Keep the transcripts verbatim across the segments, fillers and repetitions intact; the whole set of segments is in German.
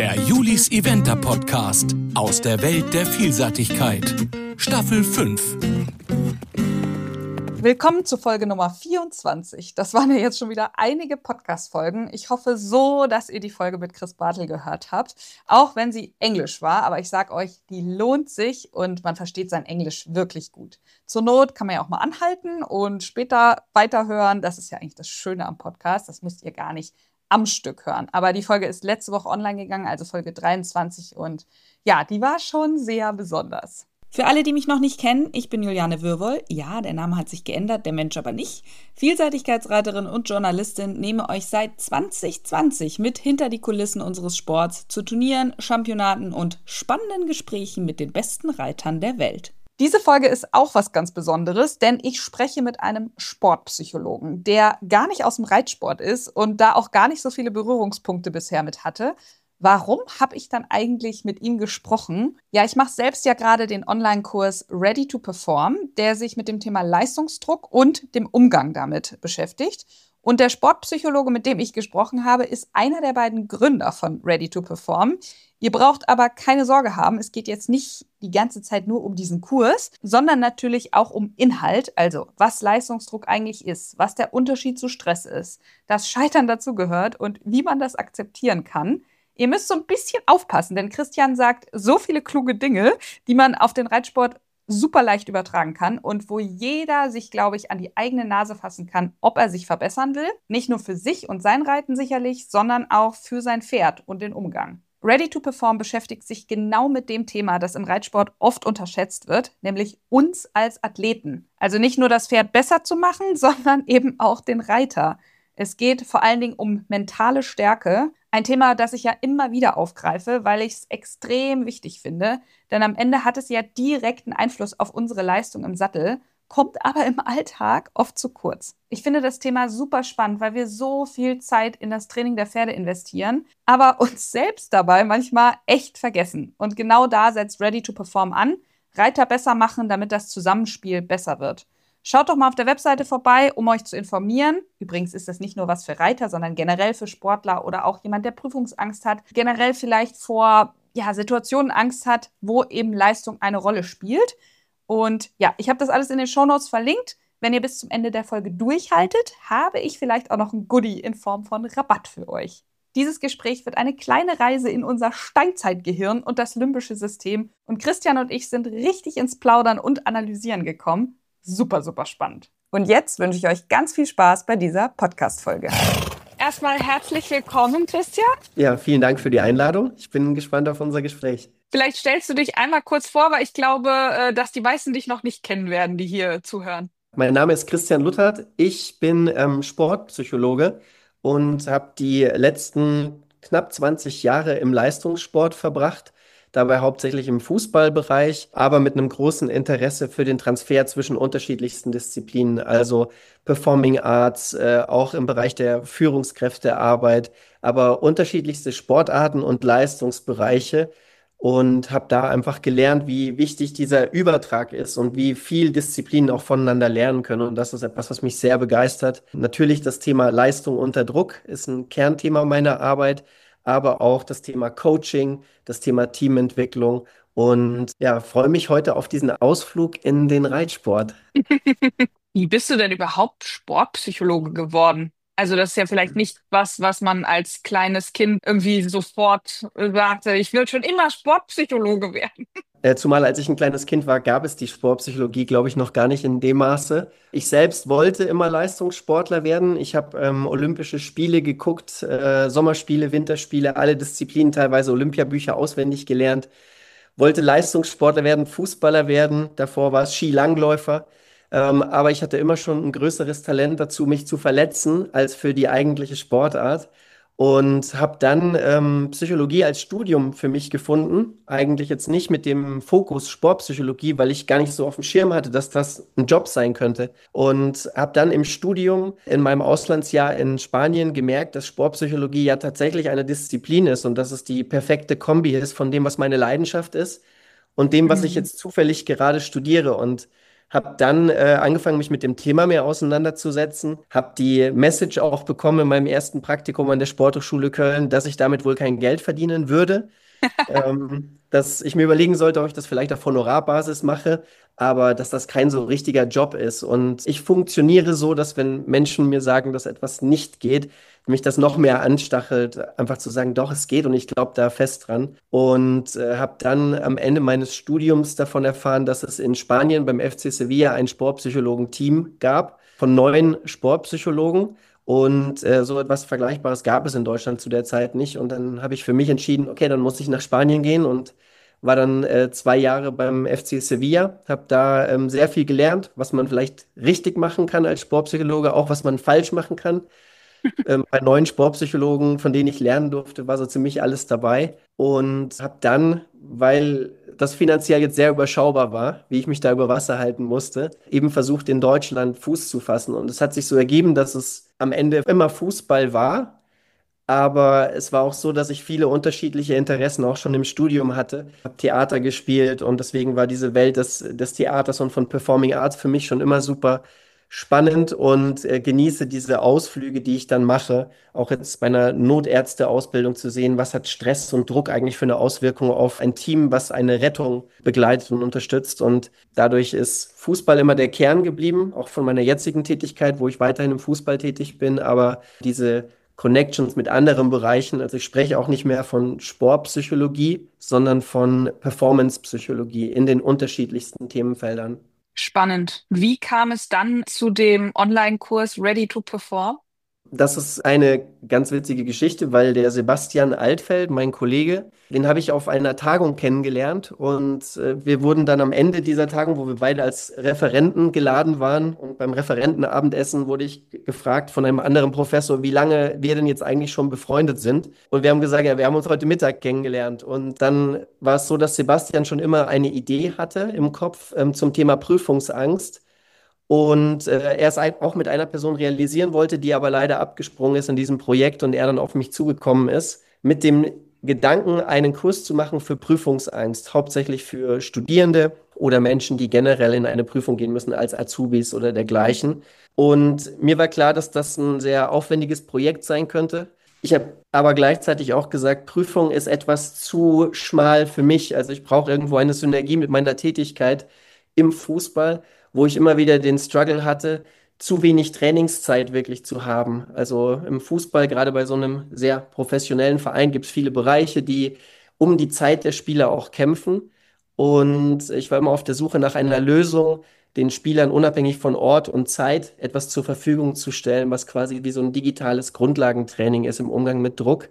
Der Julis Eventer Podcast aus der Welt der Vielseitigkeit. Staffel fünf. Willkommen zu Folge Nummer vierundzwanzig. Das waren ja jetzt schon wieder einige Podcast-Folgen. Ich hoffe so, dass ihr die Folge mit Chris Bartel gehört habt. Auch wenn sie Englisch war, aber ich sag euch, die lohnt sich und man versteht sein Englisch wirklich gut. Zur Not kann man ja auch mal anhalten und später weiterhören. Das ist ja eigentlich das Schöne am Podcast. Das müsst ihr gar nicht am Stück hören. Aber die Folge ist letzte Woche online gegangen, also Folge dreiundzwanzig. Und ja, die war schon sehr besonders. Für alle, die mich noch nicht kennen, ich bin Juliane Würwoll. Ja, der Name hat sich geändert, der Mensch aber nicht. Vielseitigkeitsreiterin und Journalistin, nehme euch seit zwanzig zwanzig mit hinter die Kulissen unseres Sports zu Turnieren, Championaten und spannenden Gesprächen mit den besten Reitern der Welt. Diese Folge ist auch was ganz Besonderes, denn ich spreche mit einem Sportpsychologen, der gar nicht aus dem Reitsport ist und da auch gar nicht so viele Berührungspunkte bisher mit hatte. Warum habe ich dann eigentlich mit ihm gesprochen? Ja, ich mache selbst ja gerade den Online-Kurs Ready to Perform, der sich mit dem Thema Leistungsdruck und dem Umgang damit beschäftigt. Und der Sportpsychologe, mit dem ich gesprochen habe, ist einer der beiden Gründer von Ready to Perform. Ihr braucht aber keine Sorge haben, es geht jetzt nicht die ganze Zeit nur um diesen Kurs, sondern natürlich auch um Inhalt, also was Leistungsdruck eigentlich ist, was der Unterschied zu Stress ist, dass Scheitern dazugehört und wie man das akzeptieren kann. Ihr müsst so ein bisschen aufpassen, denn Christian sagt so viele kluge Dinge, die man auf den Reitsport super leicht übertragen kann und wo jeder sich, glaube ich, an die eigene Nase fassen kann, ob er sich verbessern will. Nicht nur für sich und sein Reiten sicherlich, sondern auch für sein Pferd und den Umgang. Ready to Perform beschäftigt sich genau mit dem Thema, das im Reitsport oft unterschätzt wird, nämlich uns als Athleten. Also nicht nur das Pferd besser zu machen, sondern eben auch den Reiter. Es geht vor allen Dingen um mentale Stärke. Ein Thema, das ich ja immer wieder aufgreife, weil ich es extrem wichtig finde. Denn am Ende hat es ja direkten Einfluss auf unsere Leistung im Sattel, kommt aber im Alltag oft zu kurz. Ich finde das Thema super spannend, weil wir so viel Zeit in das Training der Pferde investieren, aber uns selbst dabei manchmal echt vergessen. Und genau da setzt Ready to Perform an. Reiter besser machen, damit das Zusammenspiel besser wird. Schaut doch mal auf der Webseite vorbei, um euch zu informieren. Übrigens ist das nicht nur was für Reiter, sondern generell für Sportler oder auch jemand, der Prüfungsangst hat, generell vielleicht vor ja, Situationen Angst hat, wo eben Leistung eine Rolle spielt. Und ja, ich habe das alles in den Shownotes verlinkt. Wenn ihr bis zum Ende der Folge durchhaltet, habe ich vielleicht auch noch ein Goodie in Form von Rabatt für euch. Dieses Gespräch wird eine kleine Reise in unser Steinzeitgehirn und das limbische System. Und Christian und ich sind richtig ins Plaudern und Analysieren gekommen. Super, super spannend. Und jetzt wünsche ich euch ganz viel Spaß bei dieser Podcast-Folge. Erstmal herzlich willkommen, Christian. Ja, vielen Dank für die Einladung. Ich bin gespannt auf unser Gespräch. Vielleicht stellst du dich einmal kurz vor, weil ich glaube, dass die meisten dich noch nicht kennen werden, die hier zuhören. Mein Name ist Christian Luthert. Ich bin ähm, Sportpsychologe und habe die letzten knapp zwanzig Jahre im Leistungssport verbracht. Dabei hauptsächlich im Fußballbereich, aber mit einem großen Interesse für den Transfer zwischen unterschiedlichsten Disziplinen, also Performing Arts, äh, auch im Bereich der Führungskräftearbeit, aber unterschiedlichste Sportarten und Leistungsbereiche und habe da einfach gelernt, wie wichtig dieser Übertrag ist und wie viel Disziplinen auch voneinander lernen können. Und das ist etwas, was mich sehr begeistert. Natürlich das Thema Leistung unter Druck ist ein Kernthema meiner Arbeit, aber auch das Thema Coaching, das Thema Teamentwicklung und ja, freue mich heute auf diesen Ausflug in den Reitsport. Wie bist du denn überhaupt Sportpsychologe geworden? Also das ist ja vielleicht nicht was, was man als kleines Kind irgendwie sofort sagte, ich will schon immer Sportpsychologe werden. Äh, Zumal als ich ein kleines Kind war, gab es die Sportpsychologie, glaube ich, noch gar nicht in dem Maße. Ich selbst wollte immer Leistungssportler werden. Ich habe ähm, Olympische Spiele geguckt, äh, Sommerspiele, Winterspiele, alle Disziplinen, teilweise Olympiabücher auswendig gelernt. Wollte Leistungssportler werden, Fußballer werden. Davor war es Skilangläufer. Ähm, aber ich hatte immer schon ein größeres Talent dazu, mich zu verletzen, als für die eigentliche Sportart. Und habe dann ähm, Psychologie als Studium für mich gefunden. Eigentlich jetzt nicht mit dem Fokus Sportpsychologie, weil ich gar nicht so auf dem Schirm hatte, dass das ein Job sein könnte. Und habe dann im Studium in meinem Auslandsjahr in Spanien gemerkt, dass Sportpsychologie ja tatsächlich eine Disziplin ist und dass es die perfekte Kombi ist von dem, was meine Leidenschaft ist und dem, was ich Mhm. jetzt zufällig gerade studiere. Und Habe dann äh, angefangen, mich mit dem Thema mehr auseinanderzusetzen, habe die Message auch bekommen in meinem ersten Praktikum an der Sporthochschule Köln, dass ich damit wohl kein Geld verdienen würde, ähm, dass ich mir überlegen sollte, ob ich das vielleicht auf Honorarbasis mache, aber dass das kein so richtiger Job ist. Und ich funktioniere so, dass wenn Menschen mir sagen, dass etwas nicht geht, mich das noch mehr anstachelt, einfach zu sagen, doch, es geht und ich glaube da fest dran. Und äh, habe dann am Ende meines Studiums davon erfahren, dass es in Spanien beim F C Sevilla ein Sportpsychologen-Team gab von neun Sportpsychologen. Und äh, so etwas Vergleichbares gab es in Deutschland zu der Zeit nicht. Und dann habe ich für mich entschieden, okay, dann muss ich nach Spanien gehen und war dann äh, zwei Jahre beim F C Sevilla, habe da ähm, sehr viel gelernt, was man vielleicht richtig machen kann als Sportpsychologe, auch was man falsch machen kann. Ähm, bei neuen Sportpsychologen, von denen ich lernen durfte, war so ziemlich alles dabei. Und habe dann, weil das finanziell jetzt sehr überschaubar war, wie ich mich da über Wasser halten musste, eben versucht, in Deutschland Fuß zu fassen. Und es hat sich so ergeben, dass es am Ende immer Fußball war. Aber es war auch so, dass ich viele unterschiedliche Interessen auch schon im Studium hatte. Ich habe Theater gespielt und deswegen war diese Welt des, des Theaters und von Performing Arts für mich schon immer super spannend und äh, genieße diese Ausflüge, die ich dann mache. Auch jetzt bei einer Notärzteausbildung zu sehen, was hat Stress und Druck eigentlich für eine Auswirkung auf ein Team, was eine Rettung begleitet und unterstützt. Und dadurch ist Fußball immer der Kern geblieben, auch von meiner jetzigen Tätigkeit, wo ich weiterhin im Fußball tätig bin. Aber diese Connections mit anderen Bereichen. Also ich spreche auch nicht mehr von Sportpsychologie, sondern von Performancepsychologie in den unterschiedlichsten Themenfeldern. Spannend. Wie kam es dann zu dem Online-Kurs Ready to Perform? Das ist eine ganz witzige Geschichte, weil der Sebastian Altfeld, mein Kollege, den habe ich auf einer Tagung kennengelernt und äh, wir wurden dann am Ende dieser Tagung, wo wir beide als Referenten geladen waren und beim Referentenabendessen wurde ich gefragt von einem anderen Professor, wie lange wir denn jetzt eigentlich schon befreundet sind. Und wir haben gesagt, ja, wir haben uns heute Mittag kennengelernt. Und dann war es so, dass Sebastian schon immer eine Idee hatte im Kopf ähm, zum Thema Prüfungsangst. Und äh, er es ein- auch mit einer Person realisieren wollte, die aber leider abgesprungen ist in diesem Projekt und er dann auf mich zugekommen ist, mit dem Gedanken, einen Kurs zu machen für Prüfungsangst, hauptsächlich für Studierende oder Menschen, die generell in eine Prüfung gehen müssen als Azubis oder dergleichen. Und mir war klar, dass das ein sehr aufwendiges Projekt sein könnte. Ich habe aber gleichzeitig auch gesagt, Prüfung ist etwas zu schmal für mich. Also ich brauche irgendwo eine Synergie mit meiner Tätigkeit im Fußball, wo ich immer wieder den Struggle hatte, zu wenig Trainingszeit wirklich zu haben. Also im Fußball, gerade bei so einem sehr professionellen Verein, gibt es viele Bereiche, die um die Zeit der Spieler auch kämpfen. Und ich war immer auf der Suche nach einer Lösung, den Spielern unabhängig von Ort und Zeit etwas zur Verfügung zu stellen, was quasi wie so ein digitales Grundlagentraining ist im Umgang mit Druck.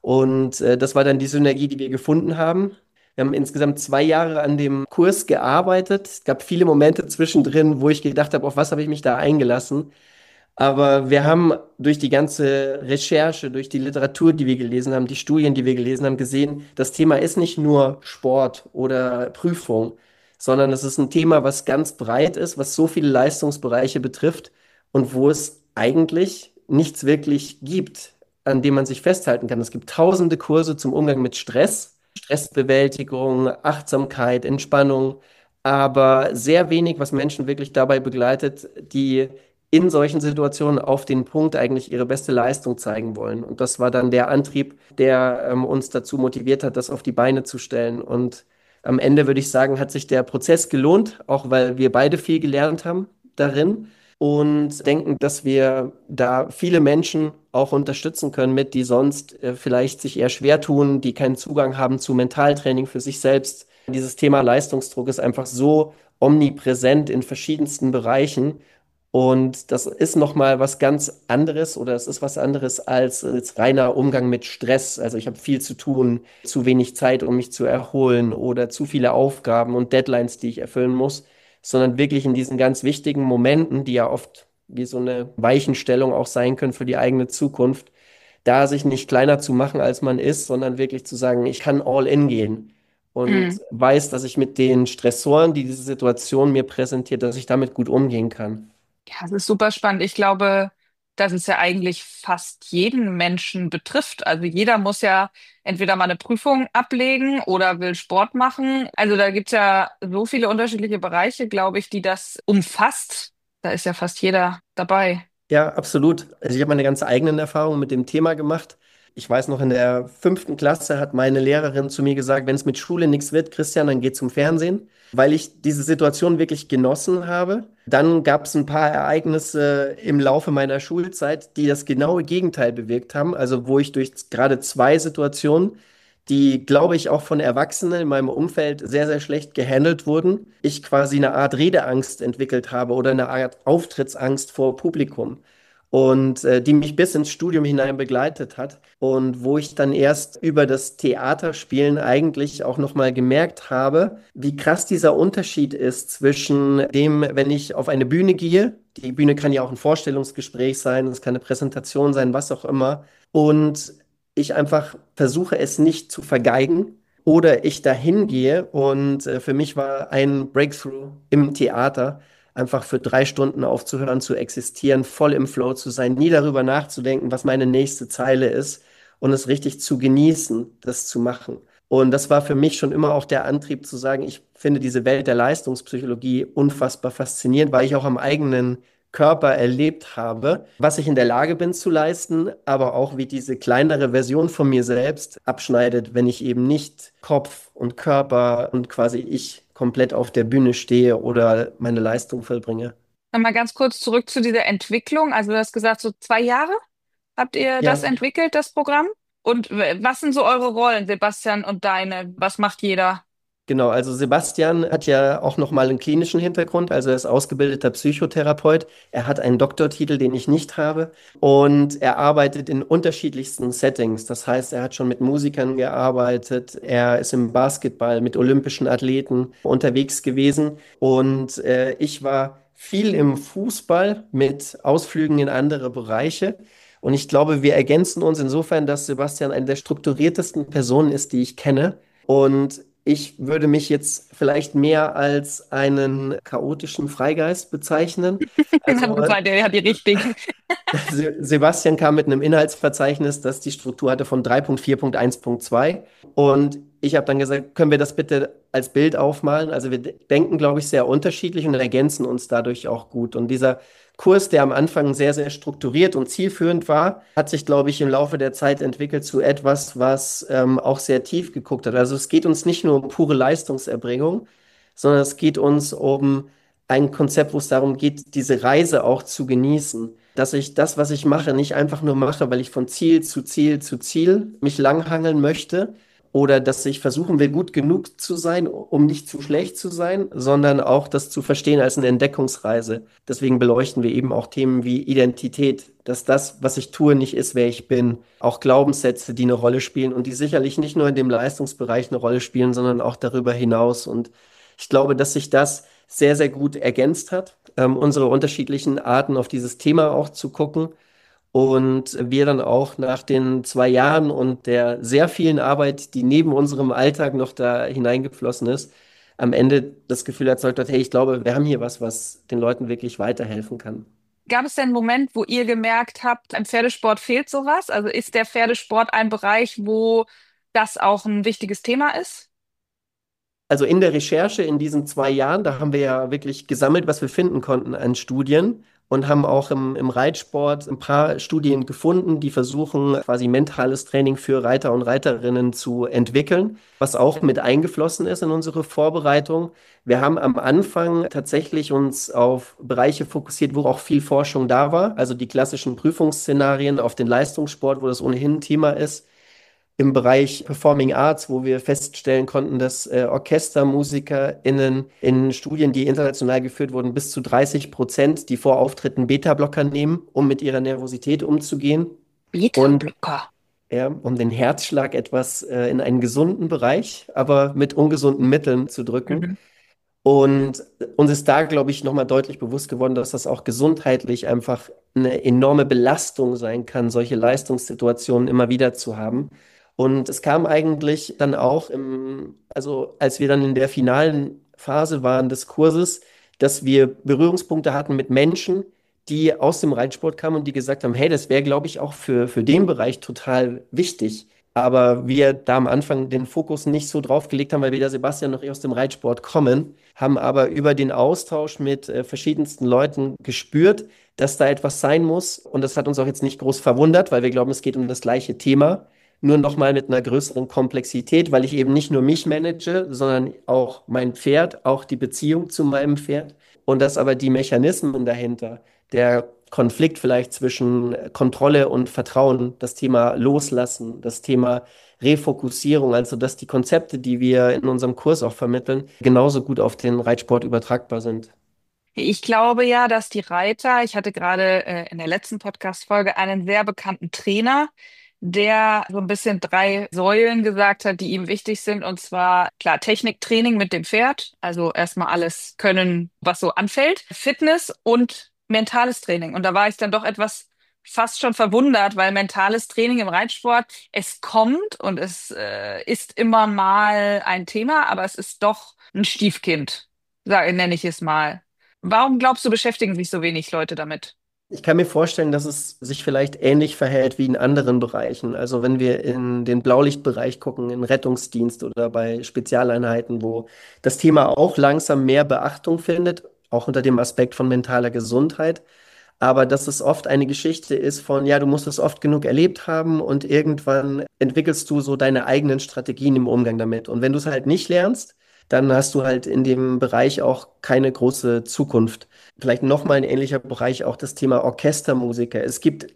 Und äh, das war dann die Synergie, die wir gefunden haben. Wir haben insgesamt zwei Jahre an dem Kurs gearbeitet. Es gab viele Momente zwischendrin, wo ich gedacht habe, auf was habe ich mich da eingelassen. Aber wir haben durch die ganze Recherche, durch die Literatur, die wir gelesen haben, die Studien, die wir gelesen haben, gesehen, das Thema ist nicht nur Sport oder Prüfung, sondern es ist ein Thema, was ganz breit ist, was so viele Leistungsbereiche betrifft und wo es eigentlich nichts wirklich gibt, an dem man sich festhalten kann. Es gibt tausende Kurse zum Umgang mit Stress, Stressbewältigung, Achtsamkeit, Entspannung, aber sehr wenig, was Menschen wirklich dabei begleitet, die in solchen Situationen auf den Punkt eigentlich ihre beste Leistung zeigen wollen. Und das war dann der Antrieb, der ähm, uns dazu motiviert hat, das auf die Beine zu stellen. Und am Ende würde ich sagen, hat sich der Prozess gelohnt, auch weil wir beide viel gelernt haben darin und denken, dass wir da viele Menschen auch unterstützen können mit, die sonst äh, vielleicht sich eher schwer tun, die keinen Zugang haben zu Mentaltraining für sich selbst. Dieses Thema Leistungsdruck ist einfach so omnipräsent in verschiedensten Bereichen. Und das ist nochmal was ganz anderes oder es ist was anderes als, als reiner Umgang mit Stress. Also ich habe viel zu tun, zu wenig Zeit, um mich zu erholen oder zu viele Aufgaben und Deadlines, die ich erfüllen muss, sondern wirklich in diesen ganz wichtigen Momenten, die ja oft wie so eine Weichenstellung auch sein können für die eigene Zukunft, da sich nicht kleiner zu machen, als man ist, sondern wirklich zu sagen, ich kann all in gehen Mm. und weiß, dass ich mit den Stressoren, die diese Situation mir präsentiert, dass ich damit gut umgehen kann. Ja, das ist super spannend. Ich glaube, dass es ja eigentlich fast jeden Menschen betrifft. Also jeder muss ja entweder mal eine Prüfung ablegen oder will Sport machen. Also da gibt's ja so viele unterschiedliche Bereiche, glaube ich, die das umfasst. Da ist ja fast jeder dabei. Ja, absolut. Also ich habe meine ganz eigenen Erfahrungen mit dem Thema gemacht. Ich weiß noch, in der fünften Klasse hat meine Lehrerin zu mir gesagt, wenn es mit Schule nichts wird, Christian, dann geh zum Fernsehen, weil ich diese Situation wirklich genossen habe. Dann gab es ein paar Ereignisse im Laufe meiner Schulzeit, die das genaue Gegenteil bewirkt haben. Also wo ich durch gerade zwei Situationen, die, glaube ich, auch von Erwachsenen in meinem Umfeld sehr, sehr schlecht gehandelt wurden, ich quasi eine Art Redeangst entwickelt habe oder eine Art Auftrittsangst vor Publikum. Und äh, die mich bis ins Studium hinein begleitet hat und wo ich dann erst über das Theaterspielen eigentlich auch nochmal gemerkt habe, wie krass dieser Unterschied ist zwischen dem, wenn ich auf eine Bühne gehe, die Bühne kann ja auch ein Vorstellungsgespräch sein, es kann eine Präsentation sein, was auch immer, und ich einfach versuche es nicht zu vergeigen oder ich dahin gehe und äh, für mich war ein Breakthrough im Theater, einfach für drei Stunden aufzuhören, zu existieren, voll im Flow zu sein, nie darüber nachzudenken, was meine nächste Zeile ist und es richtig zu genießen, das zu machen. Und das war für mich schon immer auch der Antrieb zu sagen, ich finde diese Welt der Leistungspsychologie unfassbar faszinierend, weil ich auch am eigenen Körper erlebt habe, was ich in der Lage bin zu leisten, aber auch wie diese kleinere Version von mir selbst abschneidet, wenn ich eben nicht Kopf und Körper und quasi ich komplett auf der Bühne stehe oder meine Leistung vollbringe. Mal ganz kurz zurück zu dieser Entwicklung. Also du hast gesagt, so zwei Jahre habt ihr das Ja, entwickelt, das Programm? Und w- was sind so eure Rollen, Sebastian und deine? Was macht jeder? genau. Also Sebastian hat ja auch nochmal einen klinischen Hintergrund. Also er ist ausgebildeter Psychotherapeut. Er hat einen Doktortitel, den ich nicht habe. Und er arbeitet in unterschiedlichsten Settings. Das heißt, er hat schon mit Musikern gearbeitet. Er ist im Basketball mit olympischen Athleten unterwegs gewesen. Und äh, ich war viel im Fußball mit Ausflügen in andere Bereiche. Und ich glaube, wir ergänzen uns insofern, dass Sebastian eine der strukturiertesten Personen ist, die ich kenne. Und ich würde mich jetzt vielleicht mehr als einen chaotischen Freigeist bezeichnen. Also Das seid ihr ja die Richtigen. Se- Sebastian kam mit einem Inhaltsverzeichnis, das die Struktur hatte von drei Punkt vier Punkt eins Punkt zwei. Und ich habe dann gesagt, können wir das bitte als Bild aufmalen? Also wir de- denken, glaube ich, sehr unterschiedlich und ergänzen uns dadurch auch gut. Und dieser Kurs, der am Anfang sehr, sehr strukturiert und zielführend war, hat sich, glaube ich, im Laufe der Zeit entwickelt zu etwas, was ähm, auch sehr tief geguckt hat. Also es geht uns nicht nur um pure Leistungserbringung, sondern es geht uns um ein Konzept, wo es darum geht, diese Reise auch zu genießen. Dass ich das, was ich mache, nicht einfach nur mache, weil ich von Ziel zu Ziel zu Ziel mich langhangeln möchte oder dass ich versuchen will, gut genug zu sein, um nicht zu schlecht zu sein, sondern auch das zu verstehen als eine Entdeckungsreise. Deswegen beleuchten wir eben auch Themen wie Identität, dass das, was ich tue, nicht ist, wer ich bin. Auch Glaubenssätze, die eine Rolle spielen und die sicherlich nicht nur in dem Leistungsbereich eine Rolle spielen, sondern auch darüber hinaus. Und ich glaube, dass sich das sehr, sehr gut ergänzt hat, ähm, unsere unterschiedlichen Arten auf dieses Thema auch zu gucken. Und wir dann auch nach den zwei Jahren und der sehr vielen Arbeit, die neben unserem Alltag noch da hineingeflossen ist, am Ende das Gefühl erzeugt hat, hey, ich glaube, wir haben hier was, was den Leuten wirklich weiterhelfen kann. Gab es denn einen Moment, wo ihr gemerkt habt, im Pferdesport fehlt sowas? Also ist der Pferdesport ein Bereich, wo das auch ein wichtiges Thema ist? Also in der Recherche in diesen zwei Jahren, da haben wir ja wirklich gesammelt, was wir finden konnten an Studien und haben auch im, im Reitsport ein paar Studien gefunden, die versuchen, quasi mentales Training für Reiter und Reiterinnen zu entwickeln, was auch mit eingeflossen ist in unsere Vorbereitung. Wir haben am Anfang tatsächlich uns auf Bereiche fokussiert, wo auch viel Forschung da war, also die klassischen Prüfungsszenarien auf den Leistungssport, wo das ohnehin ein Thema ist im Bereich Performing Arts, wo wir feststellen konnten, dass äh, OrchestermusikerInnen in Studien, die international geführt wurden, bis zu dreißig Prozent, die vor Auftritten Beta-Blocker nehmen, um mit ihrer Nervosität umzugehen und Beta-Blocker. ja, um den Herzschlag etwas äh, in einen gesunden Bereich, aber mit ungesunden Mitteln zu drücken. Mhm. Und uns ist da, glaube ich, nochmal deutlich bewusst geworden, dass das auch gesundheitlich einfach eine enorme Belastung sein kann, solche Leistungssituationen immer wieder zu haben. Und es kam eigentlich dann auch im, also als wir dann in der finalen Phase waren des Kurses, dass wir Berührungspunkte hatten mit Menschen, die aus dem Reitsport kamen und die gesagt haben, hey, das wäre, glaube ich, auch für, für den Bereich total wichtig. Aber wir da am Anfang den Fokus nicht so drauf gelegt haben, weil weder Sebastian noch ich aus dem Reitsport kommen, haben aber über den Austausch mit äh, verschiedensten Leuten gespürt, dass da etwas sein muss. Und das hat uns auch jetzt nicht groß verwundert, weil wir glauben, es geht um das gleiche Thema, nur nochmal mit einer größeren Komplexität, weil ich eben nicht nur mich manage, sondern auch mein Pferd, auch die Beziehung zu meinem Pferd. Und dass aber die Mechanismen dahinter, der Konflikt vielleicht zwischen Kontrolle und Vertrauen, das Thema Loslassen, das Thema Refokussierung, also dass die Konzepte, die wir in unserem Kurs auch vermitteln, genauso gut auf den Reitsport übertragbar sind. Ich glaube ja, dass die Reiter, ich hatte gerade äh, in der letzten Podcast-Folge einen sehr bekannten Trainer, der so ein bisschen drei Säulen gesagt hat, die ihm wichtig sind. Und zwar, klar, Techniktraining mit dem Pferd, also erstmal alles können, was so anfällt, Fitness und mentales Training. Und da war ich dann doch etwas fast schon verwundert, weil mentales Training im Reitsport, es kommt und es äh, ist immer mal ein Thema, aber es ist doch ein Stiefkind, sage, nenne ich es mal. Warum glaubst du, beschäftigen sich so wenig Leute damit? Ich kann mir vorstellen, dass es sich vielleicht ähnlich verhält wie in anderen Bereichen. Also wenn wir in den Blaulichtbereich gucken, in Rettungsdienst oder bei Spezialeinheiten, wo das Thema auch langsam mehr Beachtung findet, auch unter dem Aspekt von mentaler Gesundheit. Aber dass es oft eine Geschichte ist von, ja, du musst es oft genug erlebt haben und irgendwann entwickelst du so deine eigenen Strategien im Umgang damit. Und wenn du es halt nicht lernst, dann hast du halt in dem Bereich auch keine große Zukunft. Vielleicht nochmal ein ähnlicher Bereich, auch das Thema Orchestermusiker. Es gibt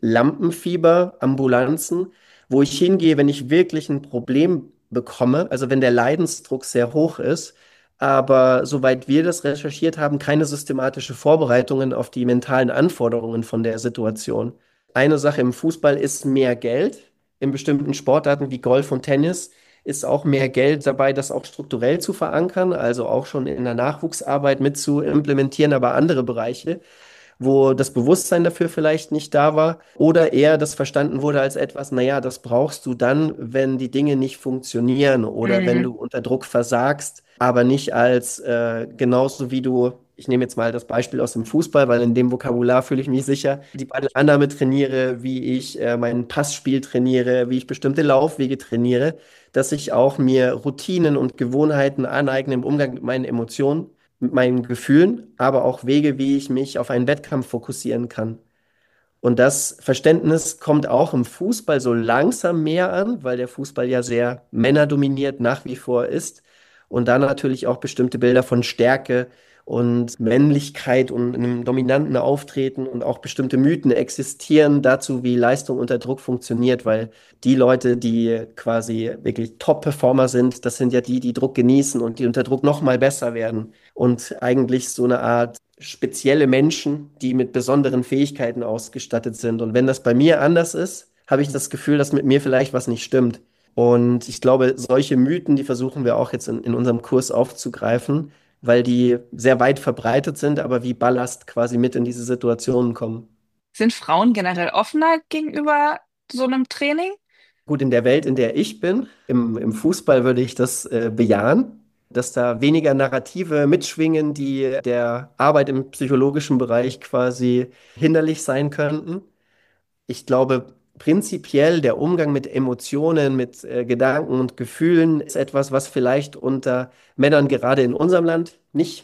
Lampenfieber-Ambulanzen, wo ich hingehe, wenn ich wirklich ein Problem bekomme, also wenn der Leidensdruck sehr hoch ist, aber soweit wir das recherchiert haben, keine systematische Vorbereitungen auf die mentalen Anforderungen von der Situation. Eine Sache im Fußball ist mehr Geld. In bestimmten Sportarten wie Golf und Tennis ist auch mehr Geld dabei, das auch strukturell zu verankern, also auch schon in der Nachwuchsarbeit mit zu implementieren, aber andere Bereiche, wo das Bewusstsein dafür vielleicht nicht da war oder eher das verstanden wurde als etwas, naja, das brauchst du dann, wenn die Dinge nicht funktionieren oder wenn Mhm. du unter Druck versagst, aber nicht als äh, genauso wie du, ich nehme jetzt mal das Beispiel aus dem Fußball, weil in dem Vokabular fühle ich mich sicher, die Ballannahme trainiere, wie ich äh, mein Passspiel trainiere, wie ich bestimmte Laufwege trainiere, dass ich auch mir Routinen und Gewohnheiten aneigne im Umgang mit meinen Emotionen, mit meinen Gefühlen, aber auch Wege, wie ich mich auf einen Wettkampf fokussieren kann. Und das Verständnis kommt auch im Fußball so langsam mehr an, weil der Fußball ja sehr männerdominiert nach wie vor ist. Und da natürlich auch bestimmte Bilder von Stärke und Männlichkeit und einem dominanten Auftreten und auch bestimmte Mythen existieren dazu, wie Leistung unter Druck funktioniert, weil die Leute, die quasi wirklich Top-Performer sind, das sind ja die, die Druck genießen und die unter Druck noch mal besser werden und eigentlich so eine Art spezielle Menschen, die mit besonderen Fähigkeiten ausgestattet sind. Und wenn das bei mir anders ist, habe ich das Gefühl, dass mit mir vielleicht was nicht stimmt. Und ich glaube, solche Mythen, die versuchen wir auch jetzt in, in unserem Kurs aufzugreifen, weil die sehr weit verbreitet sind, aber wie Ballast quasi mit in diese Situationen kommen. Sind Frauen generell offener gegenüber so einem Training? Gut, in der Welt, in der ich bin, im, im Fußball würde ich das äh, bejahen, dass da weniger Narrative mitschwingen, die der Arbeit im psychologischen Bereich quasi hinderlich sein könnten. Ich glaube, prinzipiell der Umgang mit Emotionen, mit äh, Gedanken und Gefühlen ist etwas, was vielleicht unter Männern gerade in unserem Land nicht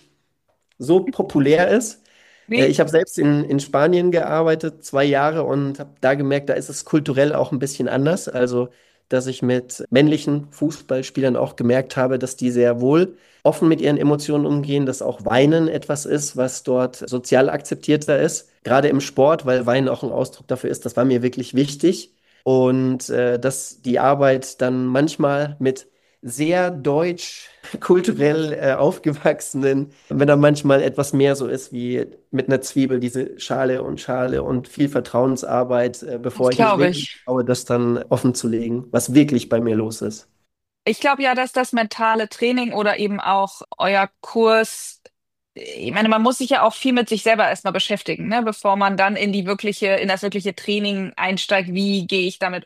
so populär ist. Äh, Nee. ich habe selbst in, in Spanien gearbeitet, zwei Jahre, und habe da gemerkt, da ist es kulturell auch ein bisschen anders. Also, dass ich mit männlichen Fußballspielern auch gemerkt habe, dass die sehr wohl offen mit ihren Emotionen umgehen, dass auch Weinen etwas ist, was dort sozial akzeptierter ist. Gerade im Sport, weil Weinen auch ein Ausdruck dafür ist, das war mir wirklich wichtig. Und äh, dass die Arbeit dann manchmal mit sehr deutsch kulturell äh, aufgewachsenen, wenn er manchmal etwas mehr so ist wie mit einer Zwiebel, diese Schale und Schale und viel Vertrauensarbeit, äh, Das bevor ich mich glaube wirklich ich. traue, das dann offen zu legen, was wirklich bei mir los ist. Ich glaube ja, dass das mentale Training oder eben auch euer Kurs, ich meine, man muss sich ja auch viel mit sich selber erstmal beschäftigen, ne, bevor man dann in die wirkliche, in das wirkliche Training einsteigt. Wie gehe ich damit um?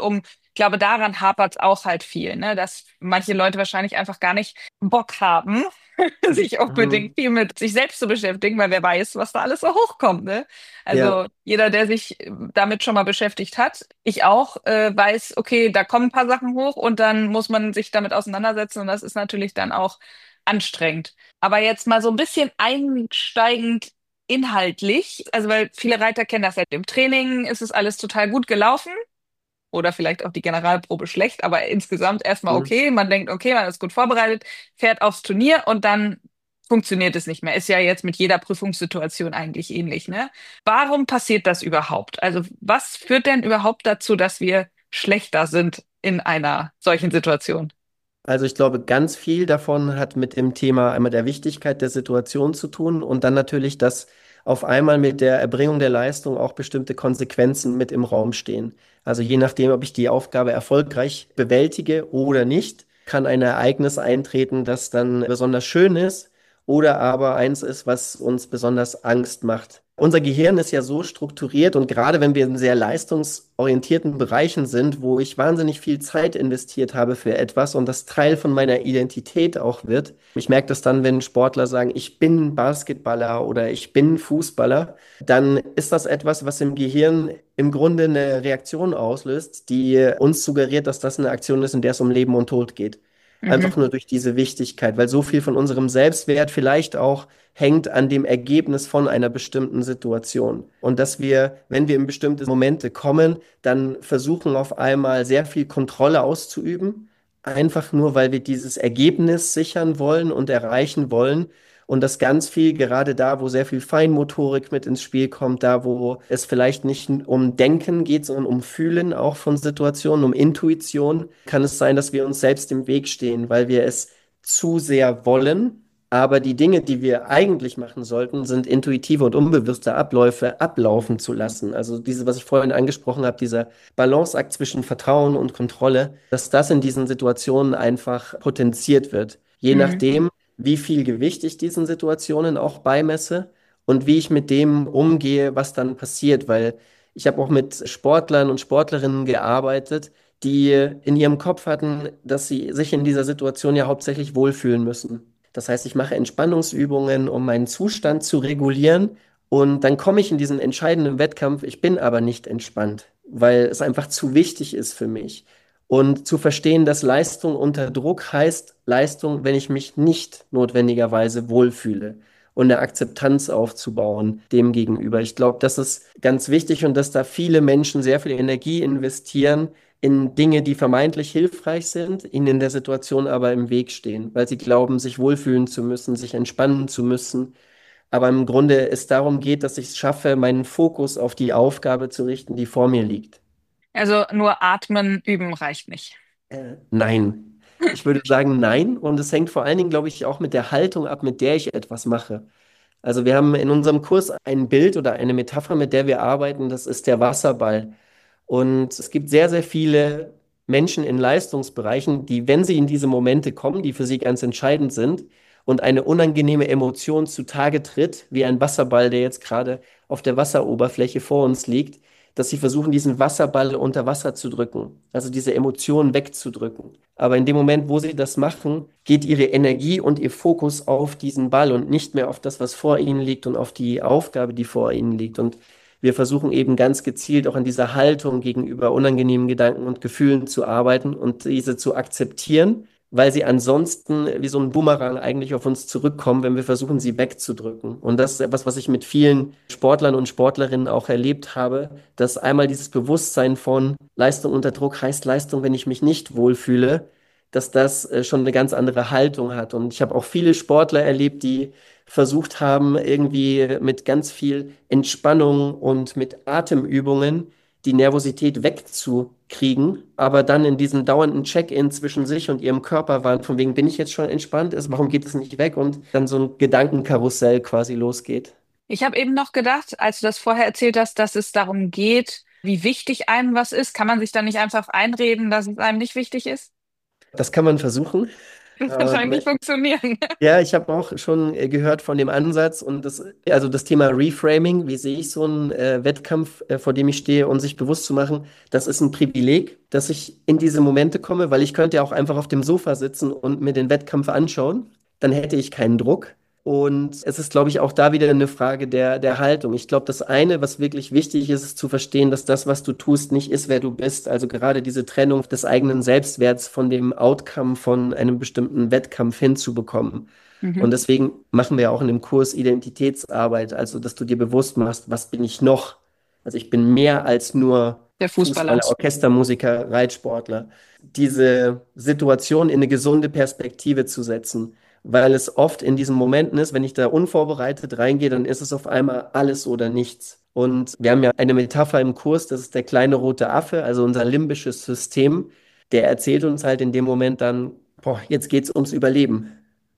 Ich glaube, daran hapert es auch halt viel, ne? Dass manche Leute wahrscheinlich einfach gar nicht Bock haben, sich unbedingt Mhm. viel mit sich selbst zu beschäftigen, weil wer weiß, was da alles so hochkommt, ne? Ja. Also jeder, der sich äh, damit schon mal beschäftigt hat, ich auch, äh, weiß, okay, da kommen ein paar Sachen hoch und dann muss man sich damit auseinandersetzen und das ist natürlich dann auch anstrengend. Aber jetzt mal so ein bisschen einsteigend inhaltlich, also weil viele Reiter kennen das ja, im Training ist es alles total gut gelaufen oder vielleicht auch die Generalprobe schlecht, aber insgesamt erstmal Mhm. okay. Man denkt, okay, man ist gut vorbereitet, fährt aufs Turnier und dann funktioniert es nicht mehr. Ist ja jetzt mit jeder Prüfungssituation eigentlich ähnlich, ne? Warum passiert das überhaupt? Also was führt denn überhaupt dazu, dass wir schlechter sind in einer solchen Situation? Also ich glaube, ganz viel davon hat mit dem Thema einmal der Wichtigkeit der Situation zu tun und dann natürlich, dass auf einmal mit der Erbringung der Leistung auch bestimmte Konsequenzen mit im Raum stehen. Also je nachdem, ob ich die Aufgabe erfolgreich bewältige oder nicht, kann ein Ereignis eintreten, das dann besonders schön ist oder aber eins ist, was uns besonders Angst macht. Unser Gehirn ist ja so strukturiert und gerade wenn wir in sehr leistungsorientierten Bereichen sind, wo ich wahnsinnig viel Zeit investiert habe für etwas und das Teil von meiner Identität auch wird. Ich merke das dann, wenn Sportler sagen, ich bin Basketballer oder ich bin Fußballer, dann ist das etwas, was im Gehirn im Grunde eine Reaktion auslöst, die uns suggeriert, dass das eine Aktion ist, in der es um Leben und Tod geht. Mhm. Einfach nur durch diese Wichtigkeit, weil so viel von unserem Selbstwert vielleicht auch hängt an dem Ergebnis von einer bestimmten Situation. Und dass wir, wenn wir in bestimmte Momente kommen, dann versuchen auf einmal sehr viel Kontrolle auszuüben, einfach nur, weil wir dieses Ergebnis sichern wollen und erreichen wollen. Und das ganz viel, gerade da, wo sehr viel Feinmotorik mit ins Spiel kommt, da, wo es vielleicht nicht um Denken geht, sondern um Fühlen auch von Situationen, um Intuition, kann es sein, dass wir uns selbst im Weg stehen, weil wir es zu sehr wollen. Aber die Dinge, die wir eigentlich machen sollten, sind intuitive und unbewusste Abläufe ablaufen zu lassen. Also diese, was ich vorhin angesprochen habe, dieser Balanceakt zwischen Vertrauen und Kontrolle, dass das in diesen Situationen einfach potenziert wird. Je Mhm. nachdem, wie viel Gewicht ich diesen Situationen auch beimesse und wie ich mit dem umgehe, was dann passiert. Weil ich habe auch mit Sportlern und Sportlerinnen gearbeitet, die in ihrem Kopf hatten, dass sie sich in dieser Situation ja hauptsächlich wohlfühlen müssen. Das heißt, ich mache Entspannungsübungen, um meinen Zustand zu regulieren. Und dann komme ich in diesen entscheidenden Wettkampf. Ich bin aber nicht entspannt, weil es einfach zu wichtig ist für mich. Und zu verstehen, dass Leistung unter Druck heißt Leistung, wenn ich mich nicht notwendigerweise wohlfühle. Und eine Akzeptanz aufzubauen dem gegenüber. Ich glaube, das ist ganz wichtig und dass da viele Menschen sehr viel Energie investieren in Dinge, die vermeintlich hilfreich sind, ihnen in der Situation aber im Weg stehen, weil sie glauben, sich wohlfühlen zu müssen, sich entspannen zu müssen. Aber im Grunde es darum geht, dass ich es schaffe, meinen Fokus auf die Aufgabe zu richten, die vor mir liegt. Also nur atmen, üben reicht nicht. Äh, nein. Ich würde sagen nein. Und es hängt vor allen Dingen, glaube ich, auch mit der Haltung ab, mit der ich etwas mache. Also wir haben in unserem Kurs ein Bild oder eine Metapher, mit der wir arbeiten, das ist der Wasserball. Und es gibt sehr, sehr viele Menschen in Leistungsbereichen, die, wenn sie in diese Momente kommen, die für sie ganz entscheidend sind und eine unangenehme Emotion zutage tritt, wie ein Wasserball, der jetzt gerade auf der Wasseroberfläche vor uns liegt, dass sie versuchen, diesen Wasserball unter Wasser zu drücken, also diese Emotionen wegzudrücken. Aber in dem Moment, wo sie das machen, geht ihre Energie und ihr Fokus auf diesen Ball und nicht mehr auf das, was vor ihnen liegt und auf die Aufgabe, die vor ihnen liegt. Und wir versuchen eben ganz gezielt auch an dieser Haltung gegenüber unangenehmen Gedanken und Gefühlen zu arbeiten und diese zu akzeptieren, weil sie ansonsten wie so ein Boomerang eigentlich auf uns zurückkommen, wenn wir versuchen, sie wegzudrücken. Und das ist etwas, was ich mit vielen Sportlern und Sportlerinnen auch erlebt habe, dass einmal dieses Bewusstsein von Leistung unter Druck heißt Leistung, wenn ich mich nicht wohlfühle, dass das äh, schon eine ganz andere Haltung hat. Und ich habe auch viele Sportler erlebt, die versucht haben, irgendwie mit ganz viel Entspannung und mit Atemübungen die Nervosität wegzukriegen, aber dann in diesem dauernden Check-in zwischen sich und ihrem Körper waren, von wegen, bin ich jetzt schon entspannt? Ist, warum geht es nicht weg? Und dann so ein Gedankenkarussell quasi losgeht. Ich habe eben noch gedacht, als du das vorher erzählt hast, dass es darum geht, wie wichtig einem was ist, kann man sich dann nicht einfach einreden, dass es einem nicht wichtig ist? Das kann man versuchen. wird Ähm, wahrscheinlich nicht funktionieren. Ja, ich habe auch schon äh, gehört von dem Ansatz und das, also das Thema Reframing, wie sehe ich so einen äh, Wettkampf, äh, vor dem ich stehe und sich bewusst zu machen, das ist ein Privileg, dass ich in diese Momente komme, weil ich könnte ja auch einfach auf dem Sofa sitzen und mir den Wettkampf anschauen, dann hätte ich keinen Druck. Und es ist, glaube ich, auch da wieder eine Frage der, der Haltung. Ich glaube, das eine, was wirklich wichtig ist, ist zu verstehen, dass das, was du tust, nicht ist, wer du bist. Also gerade diese Trennung des eigenen Selbstwerts von dem Outcome von einem bestimmten Wettkampf hinzubekommen. Und Mhm. deswegen machen wir auch in dem Kurs Identitätsarbeit, also dass du dir bewusst machst, was bin ich noch? Also ich bin mehr als nur Der Fußballer. Fußballer, Orchestermusiker, Reitsportler. Diese Situation in eine gesunde Perspektive zu setzen, weil es oft in diesen Momenten ist, wenn ich da unvorbereitet reingehe, dann ist es auf einmal alles oder nichts. Und wir haben ja eine Metapher im Kurs, das ist der kleine rote Affe, also unser limbisches System, der erzählt uns halt in dem Moment dann, boah, jetzt geht's ums Überleben.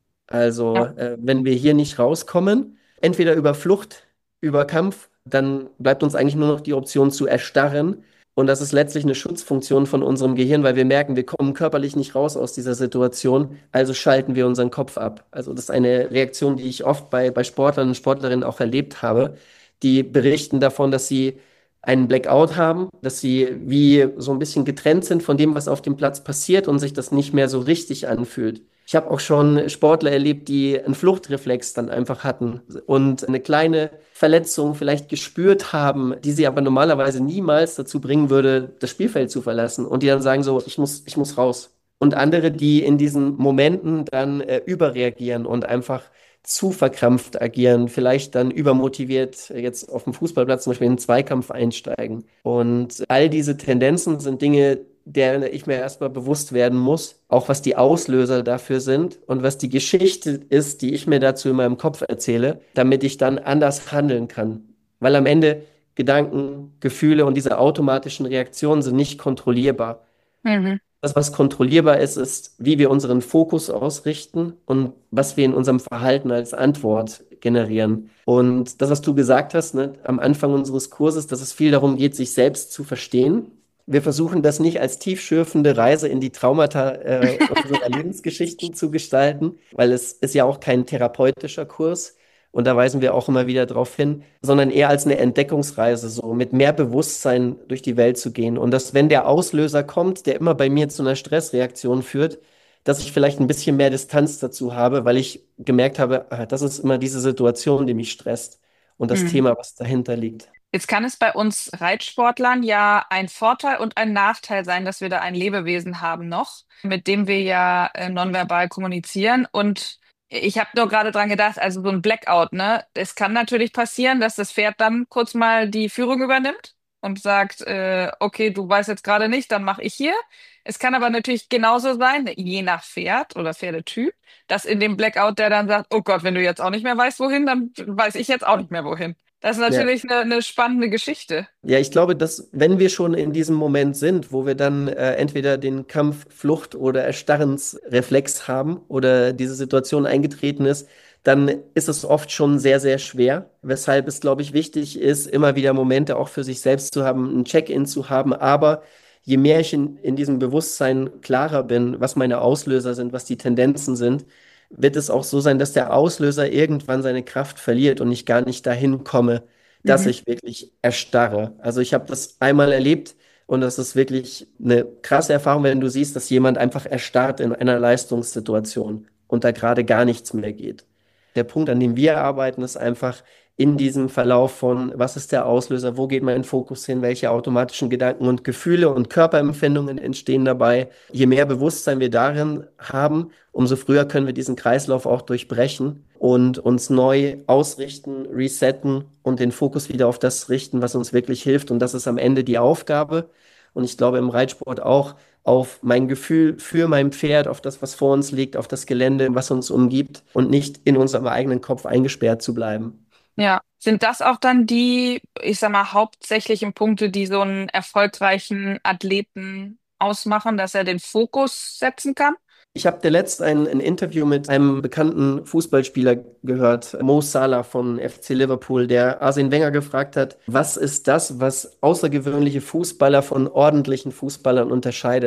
Also, Ja. äh, wenn wir hier nicht rauskommen, entweder über Flucht, über Kampf, dann bleibt uns eigentlich nur noch die Option zu erstarren. Und das ist letztlich eine Schutzfunktion von unserem Gehirn, weil wir merken, wir kommen körperlich nicht raus aus dieser Situation, also schalten wir unseren Kopf ab. Also das ist eine Reaktion, die ich oft bei, bei Sportlern und Sportlerinnen auch erlebt habe, die berichten davon, dass sie einen Blackout haben, dass sie wie so ein bisschen getrennt sind von dem, was auf dem Platz passiert und sich das nicht mehr so richtig anfühlt. Ich habe auch schon Sportler erlebt, die einen Fluchtreflex dann einfach hatten und eine kleine Verletzung vielleicht gespürt haben, die sie aber normalerweise niemals dazu bringen würde, das Spielfeld zu verlassen. Und die dann sagen so, ich muss, ich muss raus. Und andere, die in diesen Momenten dann äh, überreagieren und einfach zu verkrampft agieren, vielleicht dann übermotiviert jetzt auf dem Fußballplatz zum Beispiel in einen Zweikampf einsteigen. Und all diese Tendenzen sind Dinge, der ich mir erstmal bewusst werden muss, auch was die Auslöser dafür sind und was die Geschichte ist, die ich mir dazu in meinem Kopf erzähle, damit ich dann anders handeln kann. Weil am Ende Gedanken, Gefühle und diese automatischen Reaktionen sind nicht kontrollierbar. Mhm. Das, was kontrollierbar ist, ist, wie wir unseren Fokus ausrichten und was wir in unserem Verhalten als Antwort generieren. Und das, was du gesagt hast, ne, am Anfang unseres Kurses, dass es viel darum geht, sich selbst zu verstehen. Wir versuchen das nicht als tiefschürfende Reise in die Traumata äh, unserer Lebensgeschichten zu gestalten, weil es ist ja auch kein therapeutischer Kurs. Und da weisen wir auch immer wieder darauf hin, sondern eher als eine Entdeckungsreise, so mit mehr Bewusstsein durch die Welt zu gehen. Und dass, wenn der Auslöser kommt, der immer bei mir zu einer Stressreaktion führt, dass ich vielleicht ein bisschen mehr Distanz dazu habe, weil ich gemerkt habe, ah, das ist immer diese Situation, die mich stresst und das Mhm. Thema, was dahinter liegt. Jetzt kann es bei uns Reitsportlern ja ein Vorteil und ein Nachteil sein, dass wir da ein Lebewesen haben noch, mit dem wir ja äh, nonverbal kommunizieren. Und ich habe nur gerade dran gedacht, also so ein Blackout, ne? Es kann natürlich passieren, dass das Pferd dann kurz mal die Führung übernimmt und sagt, äh, okay, du weißt jetzt gerade nicht, dann mache ich hier. Es kann aber natürlich genauso sein, je nach Pferd oder Pferdetyp, dass in dem Blackout der dann sagt, oh Gott, wenn du jetzt auch nicht mehr weißt, wohin, dann weiß ich jetzt auch nicht mehr, wohin. Das ist Ja. natürlich eine, eine spannende Geschichte. Ja, ich glaube, dass wenn wir schon in diesem Moment sind, wo wir dann äh, entweder den Kampf, Flucht oder Erstarrensreflex haben oder diese Situation eingetreten ist, dann ist es oft schon sehr, sehr schwer. Weshalb es, glaube ich, wichtig ist, immer wieder Momente auch für sich selbst zu haben, ein Check-in zu haben. Aber je mehr ich in, in diesem Bewusstsein klarer bin, was meine Auslöser sind, was die Tendenzen sind, wird es auch so sein, dass der Auslöser irgendwann seine Kraft verliert und ich gar nicht dahin komme, dass Mhm. ich wirklich erstarre. Also ich habe das einmal erlebt und das ist wirklich eine krasse Erfahrung, wenn du siehst, dass jemand einfach erstarrt in einer Leistungssituation und da gerade gar nichts mehr geht. Der Punkt, an dem wir arbeiten, ist einfach in diesem Verlauf von, was ist der Auslöser, wo geht mein Fokus hin, welche automatischen Gedanken und Gefühle und Körperempfindungen entstehen dabei. Je mehr Bewusstsein wir darin haben, umso früher können wir diesen Kreislauf auch durchbrechen und uns neu ausrichten, resetten und den Fokus wieder auf das richten, was uns wirklich hilft. Und das ist am Ende die Aufgabe. Und ich glaube im Reitsport auch auf mein Gefühl für mein Pferd, auf das, was vor uns liegt, auf das Gelände, was uns umgibt und nicht in unserem eigenen Kopf eingesperrt zu bleiben. Ja. Sind das auch dann die, ich sag mal, hauptsächlichen Punkte, die so einen erfolgreichen Athleten ausmachen, dass er den Fokus setzen kann? Ich habe letzt ein, ein Interview mit einem bekannten Fußballspieler gehört, Mo Salah von F C Liverpool, der Arsene Wenger gefragt hat, was ist das, was außergewöhnliche Fußballer von ordentlichen Fußballern unterscheidet?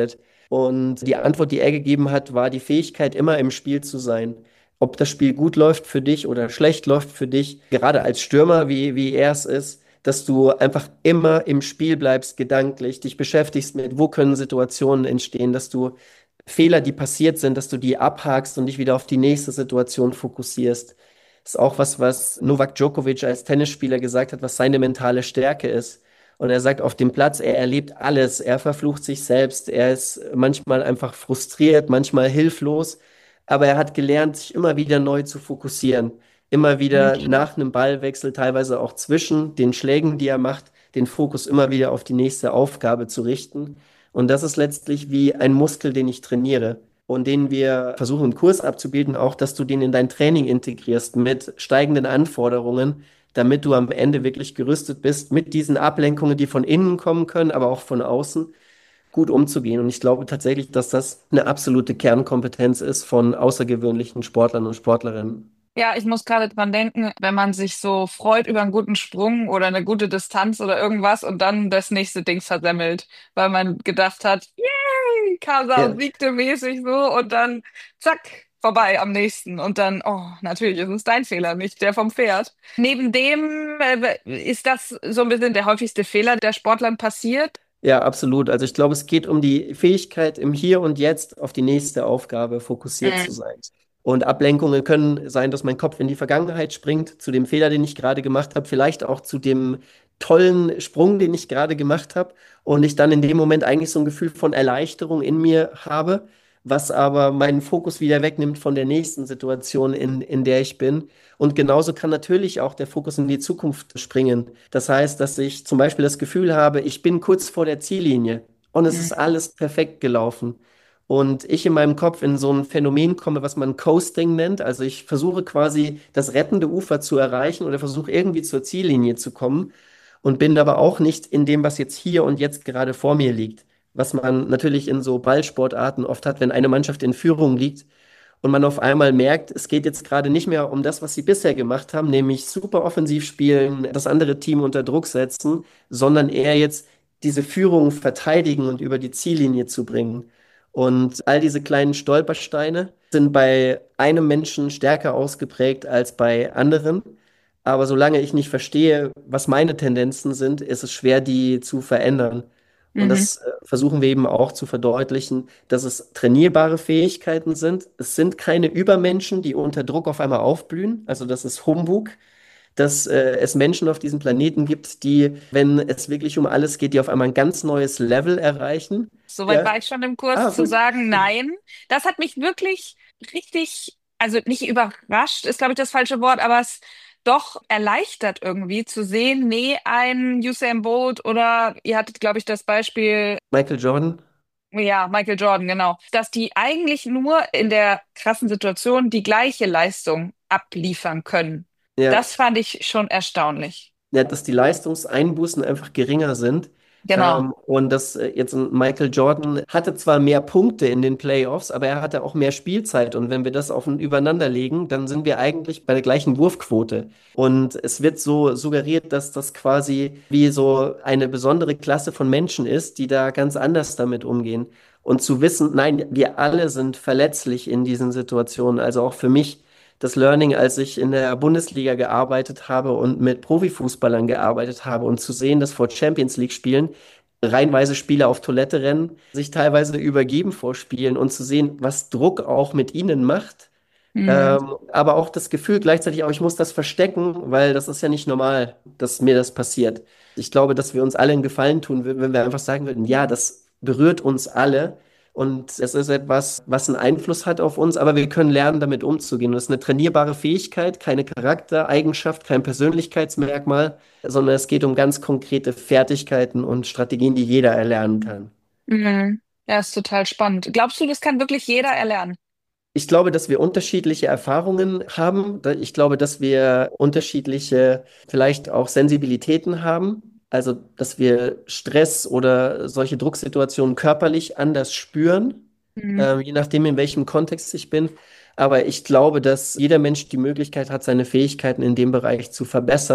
Und die Antwort, die er gegeben hat, war die Fähigkeit, immer im Spiel zu sein. Ob das Spiel gut läuft für dich oder schlecht läuft für dich, gerade als Stürmer, wie, wie er es ist, dass du einfach immer im Spiel bleibst, gedanklich, dich beschäftigst mit, wo können Situationen entstehen, dass du Fehler, die passiert sind, dass du die abhakst und dich wieder auf die nächste Situation fokussierst. Das ist auch was, was Novak Djokovic als Tennisspieler gesagt hat, was seine mentale Stärke ist. Und er sagt auf dem Platz, er erlebt alles, er verflucht sich selbst, er ist manchmal einfach frustriert, manchmal hilflos, aber er hat gelernt, sich immer wieder neu zu fokussieren, immer wieder nach einem Ballwechsel, teilweise auch zwischen den Schlägen, die er macht, den Fokus immer wieder auf die nächste Aufgabe zu richten. Und das ist letztlich wie ein Muskel, den ich trainiere und den wir versuchen im Kurs abzubilden, auch, dass du den in dein Training integrierst mit steigenden Anforderungen, damit du am Ende wirklich gerüstet bist, mit diesen Ablenkungen, die von innen kommen können, aber auch von außen, gut umzugehen. Und ich glaube tatsächlich, dass das eine absolute Kernkompetenz ist von außergewöhnlichen Sportlern und Sportlerinnen. Ja, ich muss gerade dran denken, wenn man sich so freut über einen guten Sprung oder eine gute Distanz oder irgendwas und dann das nächste Ding versemmelt, weil man gedacht hat, yay, Kasa Ja. und siegte mäßig so und dann zack, vorbei am nächsten. Und dann, oh, natürlich ist es dein Fehler, nicht der vom Pferd. Neben dem äh, ist das so ein bisschen der häufigste Fehler, der Sportlern passiert. Ja, absolut. Also ich glaube, es geht um die Fähigkeit, im Hier und Jetzt auf die nächste Aufgabe fokussiert zu Mhm. sein. Und Ablenkungen können sein, dass mein Kopf in die Vergangenheit springt, zu dem Fehler, den ich gerade gemacht habe, vielleicht auch zu dem tollen Sprung, den ich gerade gemacht habe, und ich dann in dem Moment eigentlich so ein Gefühl von Erleichterung in mir habe, was aber meinen Fokus wieder wegnimmt von der nächsten Situation, in, in der ich bin. Und genauso kann natürlich auch der Fokus in die Zukunft springen. Das heißt, dass ich zum Beispiel das Gefühl habe, ich bin kurz vor der Ziellinie und es ist alles perfekt gelaufen. Und ich in meinem Kopf in so ein Phänomen komme, was man Coasting nennt. Also ich versuche quasi das rettende Ufer zu erreichen oder versuche irgendwie zur Ziellinie zu kommen und bin aber auch nicht in dem, was jetzt hier und jetzt gerade vor mir liegt. Was man natürlich in so Ballsportarten oft hat, wenn eine Mannschaft in Führung liegt und man auf einmal merkt, es geht jetzt gerade nicht mehr um das, was sie bisher gemacht haben, nämlich super offensiv spielen, das andere Team unter Druck setzen, sondern eher jetzt diese Führung verteidigen und über die Ziellinie zu bringen. Und all diese kleinen Stolpersteine sind bei einem Menschen stärker ausgeprägt als bei anderen. Aber solange ich nicht verstehe, was meine Tendenzen sind, ist es schwer, die zu verändern. Und Mhm. das äh, versuchen wir eben auch zu verdeutlichen, dass es trainierbare Fähigkeiten sind. Es sind keine Übermenschen, die unter Druck auf einmal aufblühen. Also das ist Humbug, dass äh, es Menschen auf diesem Planeten gibt, die, wenn es wirklich um alles geht, die auf einmal ein ganz neues Level erreichen. Soweit Ja. war ich schon im Kurs Ah, zu gut. sagen, nein. Das hat mich wirklich richtig, also nicht überrascht, ist glaube ich das falsche Wort, aber es doch erleichtert irgendwie zu sehen, nee, ein Usain Bolt oder ihr hattet glaube ich das Beispiel, Michael Jordan. ja, Michael Jordan, genau, dass die eigentlich nur in der krassen Situation die gleiche Leistung abliefern können. Ja. Das fand ich schon erstaunlich. Ja, dass die Leistungseinbußen einfach geringer sind. Genau. Ähm, und dass äh, jetzt ein Michael Jordan hatte zwar mehr Punkte in den Playoffs, aber er hatte auch mehr Spielzeit. Und wenn wir das auf ein Übereinanderlegen, dann sind wir eigentlich bei der gleichen Wurfquote. Und es wird so suggeriert, dass das quasi wie so eine besondere Klasse von Menschen ist, die da ganz anders damit umgehen. Und zu wissen, nein, wir alle sind verletzlich in diesen Situationen. Also auch für mich das Learning, als ich in der Bundesliga gearbeitet habe und mit Profifußballern gearbeitet habe und zu sehen, dass vor Champions League Spielen reihenweise Spieler auf Toilette rennen, sich teilweise übergeben vor Spielen und zu sehen, was Druck auch mit ihnen macht. Mhm. Ähm, aber auch das Gefühl gleichzeitig auch, ich muss das verstecken, weil das ist ja nicht normal, dass mir das passiert. Ich glaube, dass wir uns alle einen Gefallen tun würden, wenn wir einfach sagen würden, ja, das berührt uns alle und es ist etwas, was einen Einfluss hat auf uns, aber wir können lernen, damit umzugehen. Und das ist eine trainierbare Fähigkeit, keine Charaktereigenschaft, kein Persönlichkeitsmerkmal, sondern es geht um ganz konkrete Fertigkeiten und Strategien, die jeder erlernen kann. Mhm. Ja, ist total spannend. Glaubst du, das kann wirklich jeder erlernen? Ich glaube, dass wir unterschiedliche Erfahrungen haben. Da- Ich glaube, dass wir unterschiedliche, vielleicht auch Sensibilitäten haben. Also, dass wir Stress oder solche Drucksituationen körperlich anders spüren, Mhm. äh, je nachdem, in welchem Kontext ich bin. Aber ich glaube, dass jeder Mensch die Möglichkeit hat, seine Fähigkeiten in dem Bereich zu verbessern.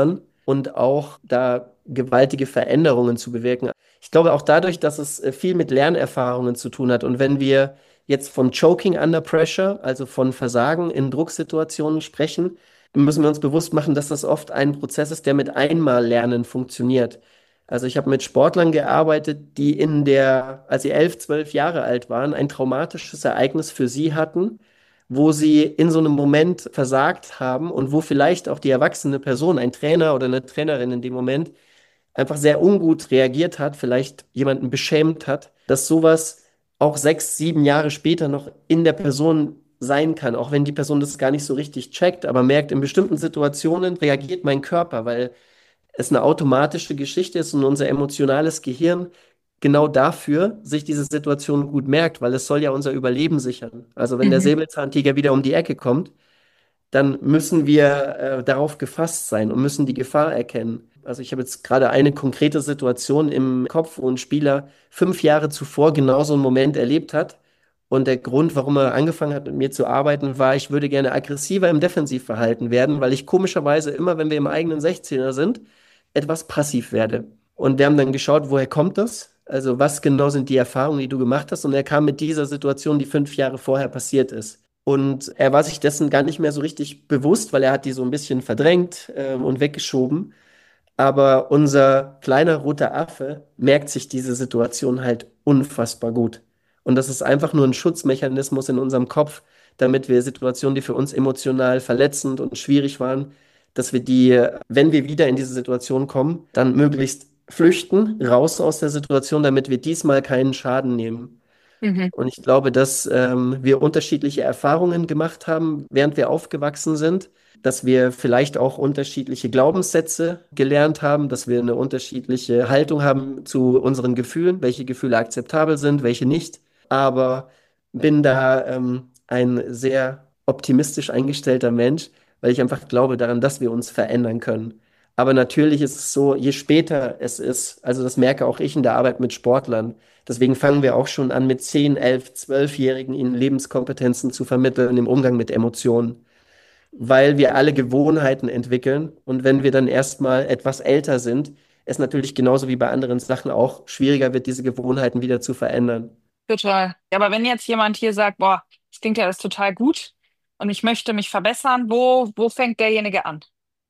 und auch da gewaltige Veränderungen zu bewirken. Ich glaube auch dadurch, dass es äh, viel mit Lernerfahrungen zu tun hat. Und wenn wir jetzt von Choking under Pressure, also von Versagen in Drucksituationen sprechen, müssen wir uns bewusst machen, dass das oft ein Prozess ist, der mit Einmallernen funktioniert. Also ich habe mit Sportlern gearbeitet, die in der, als sie elf, zwölf Jahre alt waren, ein traumatisches Ereignis für sie hatten, wo sie in so einem Moment versagt haben und wo vielleicht auch die erwachsene Person, ein Trainer oder eine Trainerin in dem Moment, einfach sehr ungut reagiert hat, vielleicht jemanden beschämt hat, dass sowas auch sechs, sieben Jahre später noch in der Person sein kann, auch wenn die Person das gar nicht so richtig checkt, aber merkt, in bestimmten Situationen reagiert mein Körper, weil es eine automatische Geschichte ist und unser emotionales Gehirn genau dafür sich diese Situation gut merkt, weil es soll ja unser Überleben sichern. Also wenn der Mhm. Säbelzahntiger wieder um die Ecke kommt, dann müssen wir äh, darauf gefasst sein und müssen die Gefahr erkennen. Also ich habe jetzt gerade eine konkrete Situation im Kopf, wo ein Spieler fünf Jahre zuvor genau so einen Moment erlebt hat. Und der Grund, warum er angefangen hat, mit mir zu arbeiten, war, ich würde gerne aggressiver im Defensivverhalten werden, weil ich komischerweise immer, wenn wir im eigenen sechzehner sind, etwas passiv werde. Und wir haben dann geschaut, woher kommt das? Also was genau sind die Erfahrungen, die du gemacht hast? Und er kam mit dieser Situation, die fünf Jahre vorher passiert ist. Und er war sich dessen gar nicht mehr so richtig bewusst, weil er hat die so ein bisschen verdrängt, ähm, und weggeschoben. Aber unser kleiner roter Affe merkt sich diese Situation halt unfassbar gut. Und das ist einfach nur ein Schutzmechanismus in unserem Kopf, damit wir Situationen, die für uns emotional verletzend und schwierig waren, dass wir die, wenn wir wieder in diese Situation kommen, dann möglichst flüchten, raus aus der Situation, damit wir diesmal keinen Schaden nehmen. Mhm. Und ich glaube, dass ähm, wir unterschiedliche Erfahrungen gemacht haben, während wir aufgewachsen sind, dass wir vielleicht auch unterschiedliche Glaubenssätze gelernt haben, dass wir eine unterschiedliche Haltung haben zu unseren Gefühlen, welche Gefühle akzeptabel sind, welche nicht. Aber bin da ähm, ein sehr optimistisch eingestellter Mensch, weil ich einfach glaube daran, dass wir uns verändern können. Aber natürlich ist es so, je später es ist, also das merke auch ich in der Arbeit mit Sportlern, deswegen fangen wir auch schon an, mit zehn, elf, zwölf-Jährigen ihnen Lebenskompetenzen zu vermitteln im Umgang mit Emotionen, weil wir alle Gewohnheiten entwickeln und wenn wir dann erstmal etwas älter sind, es natürlich genauso wie bei anderen Sachen auch schwieriger wird, diese Gewohnheiten wieder zu verändern. Total. Ja, aber wenn jetzt jemand hier sagt, boah, das klingt ja alles total gut und ich möchte mich verbessern, wo, wo fängt derjenige an?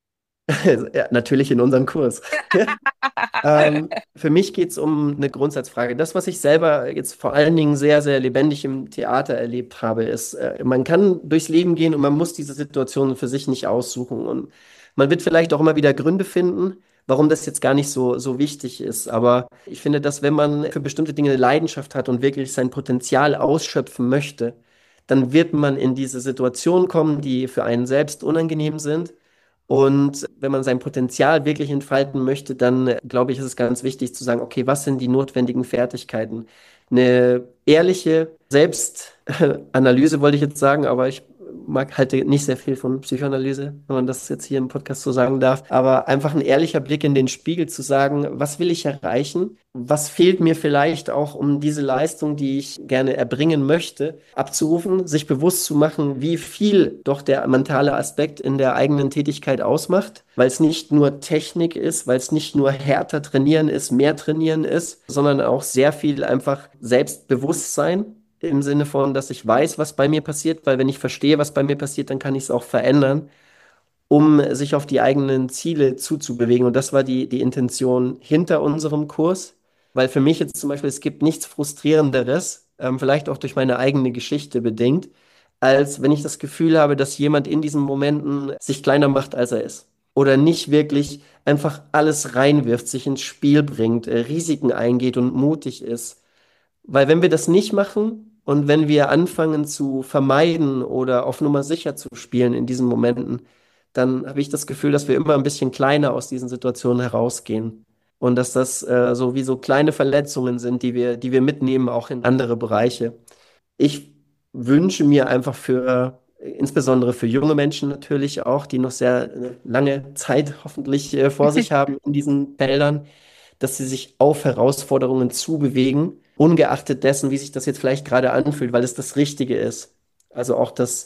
Ja, natürlich in unserem Kurs. Ähm, für mich geht es um eine Grundsatzfrage. Das, was ich selber jetzt vor allen Dingen sehr, sehr lebendig im Theater erlebt habe, ist, äh, man kann durchs Leben gehen und man muss diese Situationen für sich nicht aussuchen. Und man wird vielleicht auch immer wieder Gründe finden, warum das jetzt gar nicht so, so wichtig ist. Aber ich finde, dass wenn man für bestimmte Dinge eine Leidenschaft hat und wirklich sein Potenzial ausschöpfen möchte, dann wird man in diese Situationen kommen, die für einen selbst unangenehm sind. Und wenn man sein Potenzial wirklich entfalten möchte, dann äh, glaube ich, ist es ganz wichtig zu sagen, okay, was sind die notwendigen Fertigkeiten? Eine ehrliche Selbstanalyse wollte ich jetzt sagen, aber ich mag halt nicht sehr viel von Psychoanalyse, wenn man das jetzt hier im Podcast so sagen darf. Aber einfach ein ehrlicher Blick in den Spiegel zu sagen, was will ich erreichen? Was fehlt mir vielleicht auch, um diese Leistung, die ich gerne erbringen möchte, abzurufen, sich bewusst zu machen, wie viel doch der mentale Aspekt in der eigenen Tätigkeit ausmacht, weil es nicht nur Technik ist, weil es nicht nur härter trainieren ist, mehr trainieren ist, sondern auch sehr viel einfach Selbstbewusstsein im Sinne von, dass ich weiß, was bei mir passiert, weil wenn ich verstehe, was bei mir passiert, dann kann ich es auch verändern, um sich auf die eigenen Ziele zuzubewegen. Und das war die, die Intention hinter unserem Kurs, weil für mich jetzt zum Beispiel, es gibt nichts Frustrierenderes, ähm, vielleicht auch durch meine eigene Geschichte bedingt, als wenn ich das Gefühl habe, dass jemand in diesen Momenten sich kleiner macht, als er ist. Oder nicht wirklich einfach alles reinwirft, sich ins Spiel bringt, äh, Risiken eingeht und mutig ist. Weil wenn wir das nicht machen und wenn wir anfangen zu vermeiden oder auf Nummer sicher zu spielen in diesen Momenten, dann habe ich das Gefühl, dass wir immer ein bisschen kleiner aus diesen Situationen herausgehen. Und dass das äh, so wie so kleine Verletzungen sind, die wir, die wir mitnehmen, auch in andere Bereiche. Ich wünsche mir einfach für, äh, insbesondere für junge Menschen natürlich auch, die noch sehr äh, lange Zeit hoffentlich äh, vor sich haben in diesen Feldern, dass sie sich auf Herausforderungen zubewegen, ungeachtet dessen, wie sich das jetzt vielleicht gerade anfühlt, weil es das Richtige ist. Also auch das,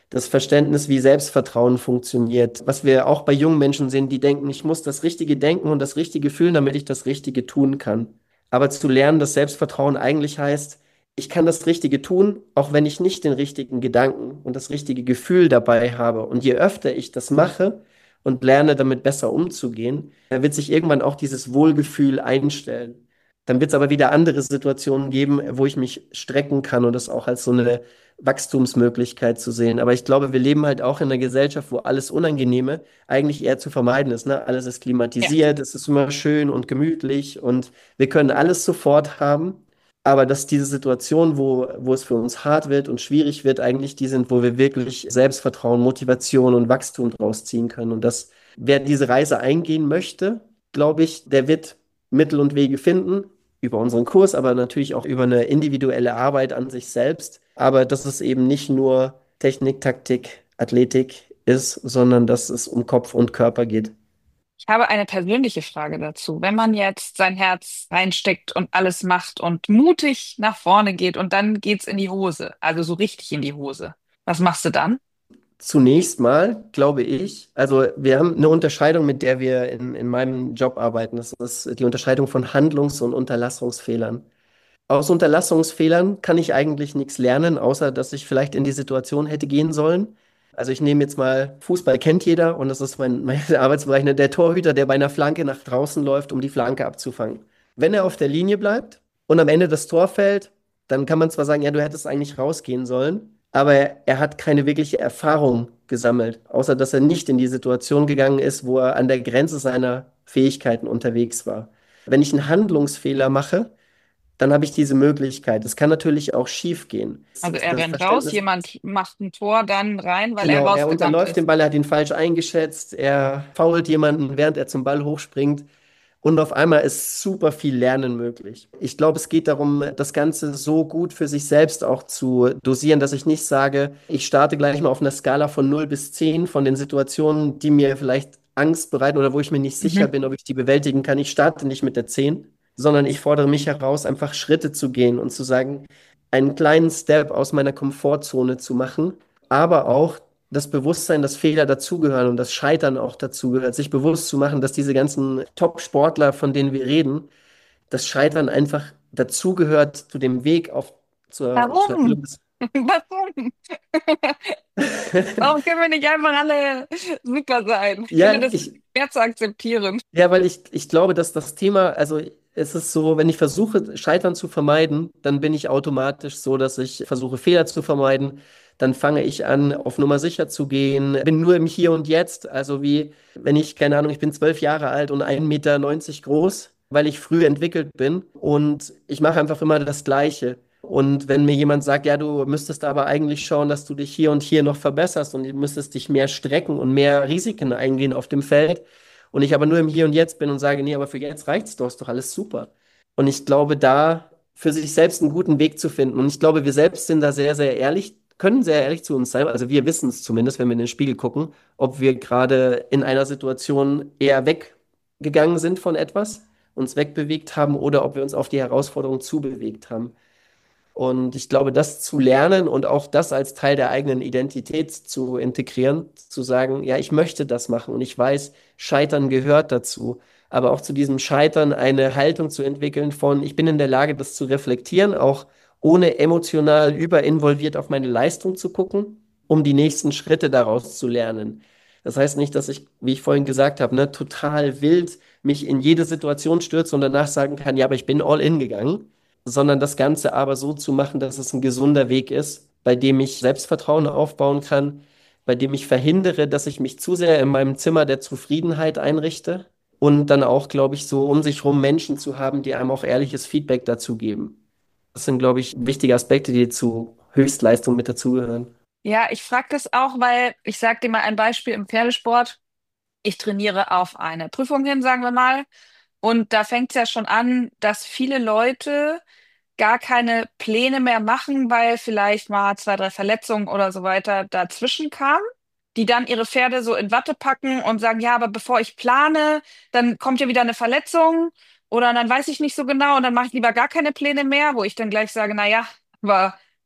Das Verständnis, wie Selbstvertrauen funktioniert. Was wir auch bei jungen Menschen sehen, die denken, ich muss das Richtige denken und das Richtige fühlen, damit ich das Richtige tun kann. Aber zu lernen, dass Selbstvertrauen eigentlich heißt, ich kann das Richtige tun, auch wenn ich nicht den richtigen Gedanken und das richtige Gefühl dabei habe. Und je öfter ich das mache und lerne, damit besser umzugehen, dann wird sich irgendwann auch dieses Wohlgefühl einstellen. Dann wird es aber wieder andere Situationen geben, wo ich mich strecken kann und das auch als so eine Wachstumsmöglichkeit zu sehen. Aber ich glaube, wir leben halt auch in einer Gesellschaft, wo alles Unangenehme eigentlich eher zu vermeiden ist. Ne? Alles ist Ja. klimatisiert, es ist immer schön und gemütlich und wir können alles sofort haben. Aber dass diese Situationen, wo, wo es für uns hart wird und schwierig wird, eigentlich die sind, wo wir wirklich Selbstvertrauen, Motivation und Wachstum draus ziehen können. Und das, wer diese Reise eingehen möchte, glaube ich, der wird Mittel und Wege finden, über unseren Kurs, aber natürlich auch über eine individuelle Arbeit an sich selbst. Aber dass es eben nicht nur Technik, Taktik, Athletik ist, sondern dass es um Kopf und Körper geht. Ich habe eine persönliche Frage dazu. Wenn man jetzt sein Herz reinsteckt und alles macht und mutig nach vorne geht und dann geht's in die Hose, also so richtig in die Hose, was machst du dann? Zunächst mal, glaube ich, also wir haben eine Unterscheidung, mit der wir in, in meinem Job arbeiten. Das ist die Unterscheidung von Handlungs- und Unterlassungsfehlern. Aus Unterlassungsfehlern kann ich eigentlich nichts lernen, außer dass ich vielleicht in die Situation hätte gehen sollen. Also ich nehme jetzt mal, Fußball kennt jeder und das ist mein, mein Arbeitsbereich, ne, der Torhüter, der bei einer Flanke nach draußen läuft, um die Flanke abzufangen. Wenn er auf der Linie bleibt und am Ende das Tor fällt, dann kann man zwar sagen, ja, du hättest eigentlich rausgehen sollen, aber er, er hat keine wirkliche Erfahrung gesammelt, außer dass er nicht in die Situation gegangen ist, wo er an der Grenze seiner Fähigkeiten unterwegs war. Wenn ich einen Handlungsfehler mache, dann habe ich diese Möglichkeit. Es kann natürlich auch schief gehen. Also Das, er das rennt raus, Verständnis, jemand macht ein Tor dann rein, weil er genau, er rausgerannt unterläuft den ist. Ball, er hat ihn falsch eingeschätzt, er fault jemanden, während er zum Ball hochspringt. Und auf einmal ist super viel Lernen möglich. Ich glaube, es geht darum, das Ganze so gut für sich selbst auch zu dosieren, dass ich nicht sage, ich starte gleich mal auf einer Skala von null bis zehn von den Situationen, die mir vielleicht Angst bereiten oder wo ich mir nicht sicher Mhm. bin, ob ich die bewältigen kann. Ich starte nicht mit der zehn, sondern ich fordere mich heraus, einfach Schritte zu gehen und zu sagen, einen kleinen Step aus meiner Komfortzone zu machen, aber auch das Bewusstsein, dass Fehler dazugehören und das Scheitern auch dazugehört, sich bewusst zu machen, dass diese ganzen Top-Sportler, von denen wir reden, das Scheitern einfach dazugehört zu dem Weg auf zur, zur Warum? Erfüllung des. Warum? Warum können wir nicht einfach alle super sein? Ich finde Ja, das ich, schwer zu akzeptieren. ja, weil ich, ich glaube, dass das Thema, also es ist so, wenn ich versuche, Scheitern zu vermeiden, dann bin ich automatisch so, dass ich versuche, Fehler zu vermeiden. Dann fange ich an, auf Nummer sicher zu gehen, bin nur im Hier und Jetzt. Also wie, wenn ich, keine Ahnung, ich bin zwölf Jahre alt und ein Meter neunzig groß, weil ich früh entwickelt bin und ich mache einfach immer das Gleiche. Und wenn mir jemand sagt, ja, du müsstest aber eigentlich schauen, dass du dich hier und hier noch verbesserst und du müsstest dich mehr strecken und mehr Risiken eingehen auf dem Feld, und ich aber nur im Hier und Jetzt bin und sage, nee, aber für jetzt reicht's doch, ist doch alles super. Und ich glaube, da für sich selbst einen guten Weg zu finden. Und ich glaube, wir selbst sind da sehr, sehr ehrlich, können sehr ehrlich zu uns sein. Also wir wissen es zumindest, wenn wir in den Spiegel gucken, ob wir gerade in einer Situation eher weggegangen sind von etwas, uns wegbewegt haben oder ob wir uns auf die Herausforderung zubewegt haben. Und ich glaube, das zu lernen und auch das als Teil der eigenen Identität zu integrieren, zu sagen, ja, ich möchte das machen und ich weiß, Scheitern gehört dazu, aber auch zu diesem Scheitern eine Haltung zu entwickeln von, ich bin in der Lage, das zu reflektieren, auch ohne emotional überinvolviert auf meine Leistung zu gucken, um die nächsten Schritte daraus zu lernen. Das heißt nicht, dass ich, wie ich vorhin gesagt habe, ne, total wild mich in jede Situation stürze und danach sagen kann, ja, aber ich bin all in gegangen, sondern das Ganze aber so zu machen, dass es ein gesunder Weg ist, bei dem ich Selbstvertrauen aufbauen kann, bei dem ich verhindere, dass ich mich zu sehr in meinem Zimmer der Zufriedenheit einrichte und dann auch, glaube ich, so um sich rum Menschen zu haben, die einem auch ehrliches Feedback dazu geben. Das sind, glaube ich, wichtige Aspekte, die zu Höchstleistung mit dazugehören. Ja, ich frage das auch, weil ich sage dir mal ein Beispiel im Pferdesport. Ich trainiere auf eine Prüfung hin, sagen wir mal. Und da fängt es ja schon an, dass viele Leute gar keine Pläne mehr machen, weil vielleicht mal zwei, drei Verletzungen oder so weiter dazwischen kamen, die dann ihre Pferde so in Watte packen und sagen, ja, aber bevor ich plane, dann kommt ja wieder eine Verletzung oder dann weiß ich nicht so genau und dann mache ich lieber gar keine Pläne mehr, wo ich dann gleich sage, na ja, aber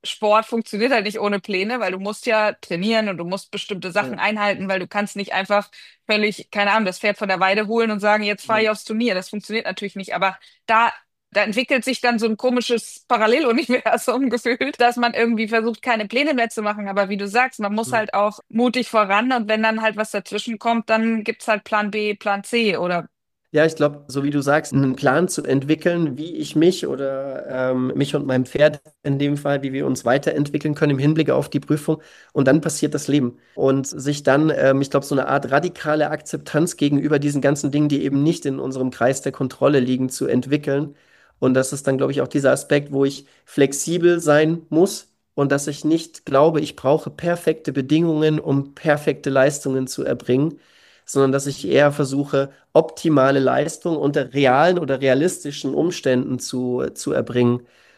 Sport funktioniert halt nicht ohne Pläne, weil du musst ja trainieren und du musst bestimmte Sachen Ja. einhalten, weil du kannst nicht einfach völlig, keine Ahnung, das Pferd von der Weide holen und sagen, jetzt fahre ich aufs Turnier. Das funktioniert natürlich nicht. Aber da, da entwickelt sich dann so ein komisches Paralleluniversum gefühlt, dass man irgendwie versucht, keine Pläne mehr zu machen. Aber wie du sagst, man muss Mhm. halt auch mutig voran und wenn dann halt was dazwischen kommt, dann gibt's halt Plan B, Plan C oder. Ja, ich glaube, so wie du sagst, einen Plan zu entwickeln, wie ich mich oder ähm, mich und mein Pferd in dem Fall, wie wir uns weiterentwickeln können im Hinblick auf die Prüfung. Und dann passiert das Leben. Und sich dann, ähm, ich glaube, so eine Art radikale Akzeptanz gegenüber diesen ganzen Dingen, die eben nicht in unserem Kreis der Kontrolle liegen, zu entwickeln. Und das ist dann, glaube ich, auch dieser Aspekt, wo ich flexibel sein muss und dass ich nicht glaube, ich brauche perfekte Bedingungen, um perfekte Leistungen zu erbringen, sondern dass ich eher versuche, optimale Leistung unter realen oder realistischen Umständen zu, zu erbringen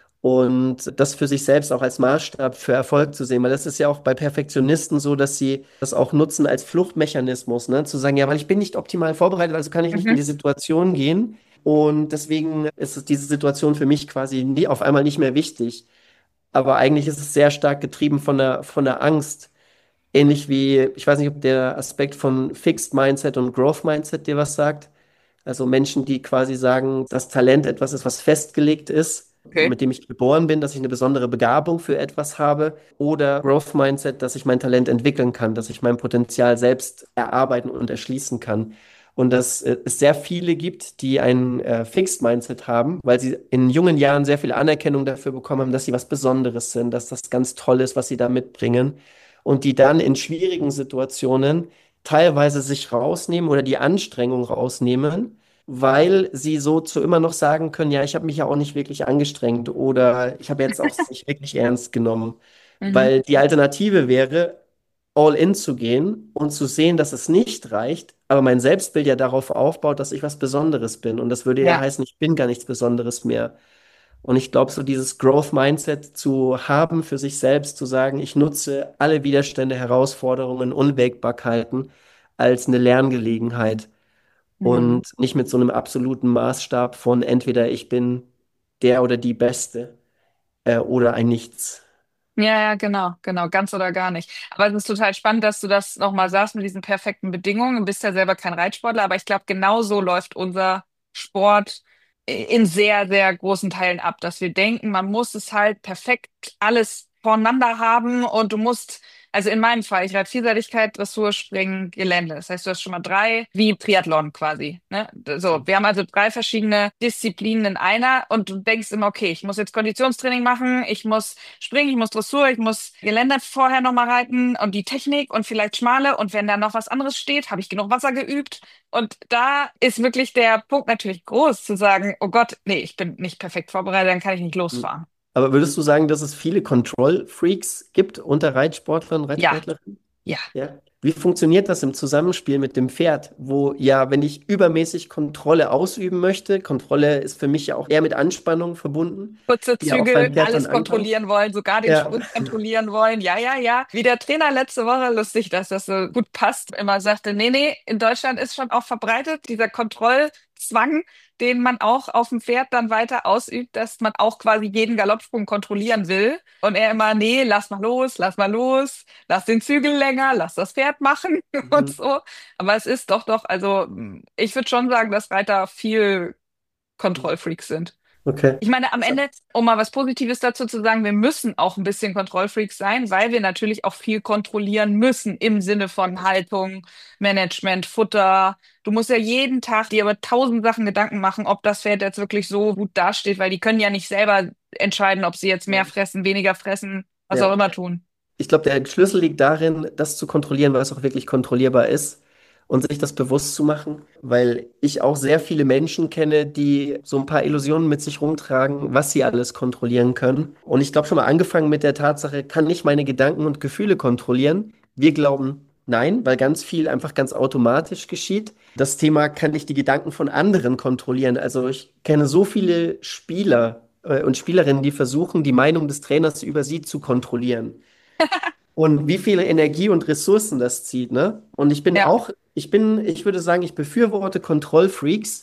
und das für sich selbst auch als Maßstab für Erfolg zu sehen. Weil das ist ja auch bei Perfektionisten so, dass sie das auch nutzen als Fluchtmechanismus, ne? Zu sagen, ja, weil ich bin nicht optimal vorbereitet, also kann ich nicht in Mhm. die Situation gehen. Und deswegen ist es diese Situation für mich quasi nie, auf einmal nicht mehr wichtig. Aber eigentlich ist es sehr stark getrieben von der, von der Angst. Ähnlich wie, ich weiß nicht, ob der Aspekt von Fixed Mindset und Growth Mindset dir was sagt. Also Menschen, die quasi sagen, dass Talent etwas ist, was festgelegt ist, Okay. mit dem ich geboren bin, dass ich eine besondere Begabung für etwas habe. Oder Growth Mindset, dass ich mein Talent entwickeln kann, dass ich mein Potenzial selbst erarbeiten und erschließen kann. Und dass äh, es sehr viele gibt, die ein äh, Fixed Mindset haben, weil sie in jungen Jahren sehr viel Anerkennung dafür bekommen haben, dass sie was Besonderes sind, dass das ganz toll ist, was sie da mitbringen. Und die dann in schwierigen Situationen teilweise sich rausnehmen oder die Anstrengung rausnehmen, weil sie so zu immer noch sagen können, ja, ich habe mich ja auch nicht wirklich angestrengt oder ich habe jetzt auch nicht wirklich ernst genommen. Mhm. Weil die Alternative wäre, all in zu gehen und zu sehen, dass es nicht reicht, aber mein Selbstbild ja darauf aufbaut, dass ich was Besonderes bin. Und das würde ja Ja. heißen, ich bin gar nichts Besonderes mehr. Und ich glaube, so dieses Growth Mindset zu haben für sich selbst, zu sagen, ich nutze alle Widerstände, Herausforderungen, Unwägbarkeiten als eine Lerngelegenheit Mhm. und nicht mit so einem absoluten Maßstab von entweder ich bin der oder die Beste äh, oder ein Nichts. Ja, ja, genau, genau, ganz oder gar nicht. Aber es ist total spannend, dass du das nochmal sagst mit diesen perfekten Bedingungen. Du bist ja selber kein Reitsportler, aber ich glaube, genau so läuft unser Sport in sehr, sehr großen Teilen ab, dass wir denken, man muss es halt perfekt alles voneinander haben und du musst, also in meinem Fall, ich reite Vielseitigkeit, Dressur, Springen, Gelände. Das heißt, du hast schon mal drei, wie Triathlon quasi, ne? So, wir haben also drei verschiedene Disziplinen in einer und du denkst immer, okay, ich muss jetzt Konditionstraining machen, ich muss springen, ich muss Dressur, ich muss Gelände vorher nochmal reiten und die Technik und vielleicht Schmale und wenn da noch was anderes steht, habe ich genug Wasser geübt. Und da ist wirklich der Punkt natürlich groß, zu sagen, oh Gott, nee, ich bin nicht perfekt vorbereitet, dann kann ich nicht Hm. losfahren. Aber würdest du sagen, dass es viele Control-Freaks gibt unter Reitsportlern, Ja, Reitsportlerinnen? ja. Ja. Wie funktioniert das im Zusammenspiel mit dem Pferd? Wo ja, wenn ich übermäßig Kontrolle ausüben möchte, Kontrolle ist für mich ja auch eher mit Anspannung verbunden, Kurze die ja auf Zügel, mein Pferd dann alles ankommt. kontrollieren wollen, sogar den Ja. Sprung kontrollieren wollen. Ja, ja, ja. Wie der Trainer letzte Woche, lustig, dass das so gut passt, immer sagte, nee, nee, in Deutschland ist schon auch verbreitet dieser Kontrollzwang, den man auch auf dem Pferd dann weiter ausübt, dass man auch quasi jeden Galoppsprung kontrollieren will. Und er immer, nee, lass mal los, lass mal los, lass den Zügel länger, lass das Pferd machen und Mhm. so. Aber es ist doch, doch, also ich würde schon sagen, dass Reiter viel Kontrollfreaks sind. Okay. Ich meine, am Ende, um mal was Positives dazu zu sagen, wir müssen auch ein bisschen Kontrollfreaks sein, weil wir natürlich auch viel kontrollieren müssen im Sinne von Haltung, Management, Futter. Du musst ja jeden Tag dir über tausend Sachen Gedanken machen, ob das Pferd jetzt wirklich so gut dasteht, weil die können ja nicht selber entscheiden, ob sie jetzt mehr Ja. fressen, weniger fressen, was auch Ja. immer tun. Ich glaube, der Schlüssel liegt darin, das zu kontrollieren, was auch wirklich kontrollierbar ist und sich das bewusst zu machen, weil ich auch sehr viele Menschen kenne, die so ein paar Illusionen mit sich rumtragen, was sie alles kontrollieren können. Und ich glaube schon mal angefangen mit der Tatsache, kann ich meine Gedanken und Gefühle kontrollieren? Wir glauben nein, weil ganz viel einfach ganz automatisch geschieht. Das Thema, kann ich die Gedanken von anderen kontrollieren? Also ich kenne so viele Spieler äh, und Spielerinnen, die versuchen, die Meinung des Trainers über sie zu kontrollieren. Und wie viel Energie und Ressourcen das zieht, ne? Und ich bin Ja. auch, ich bin, ich würde sagen, ich befürworte Kontrollfreaks,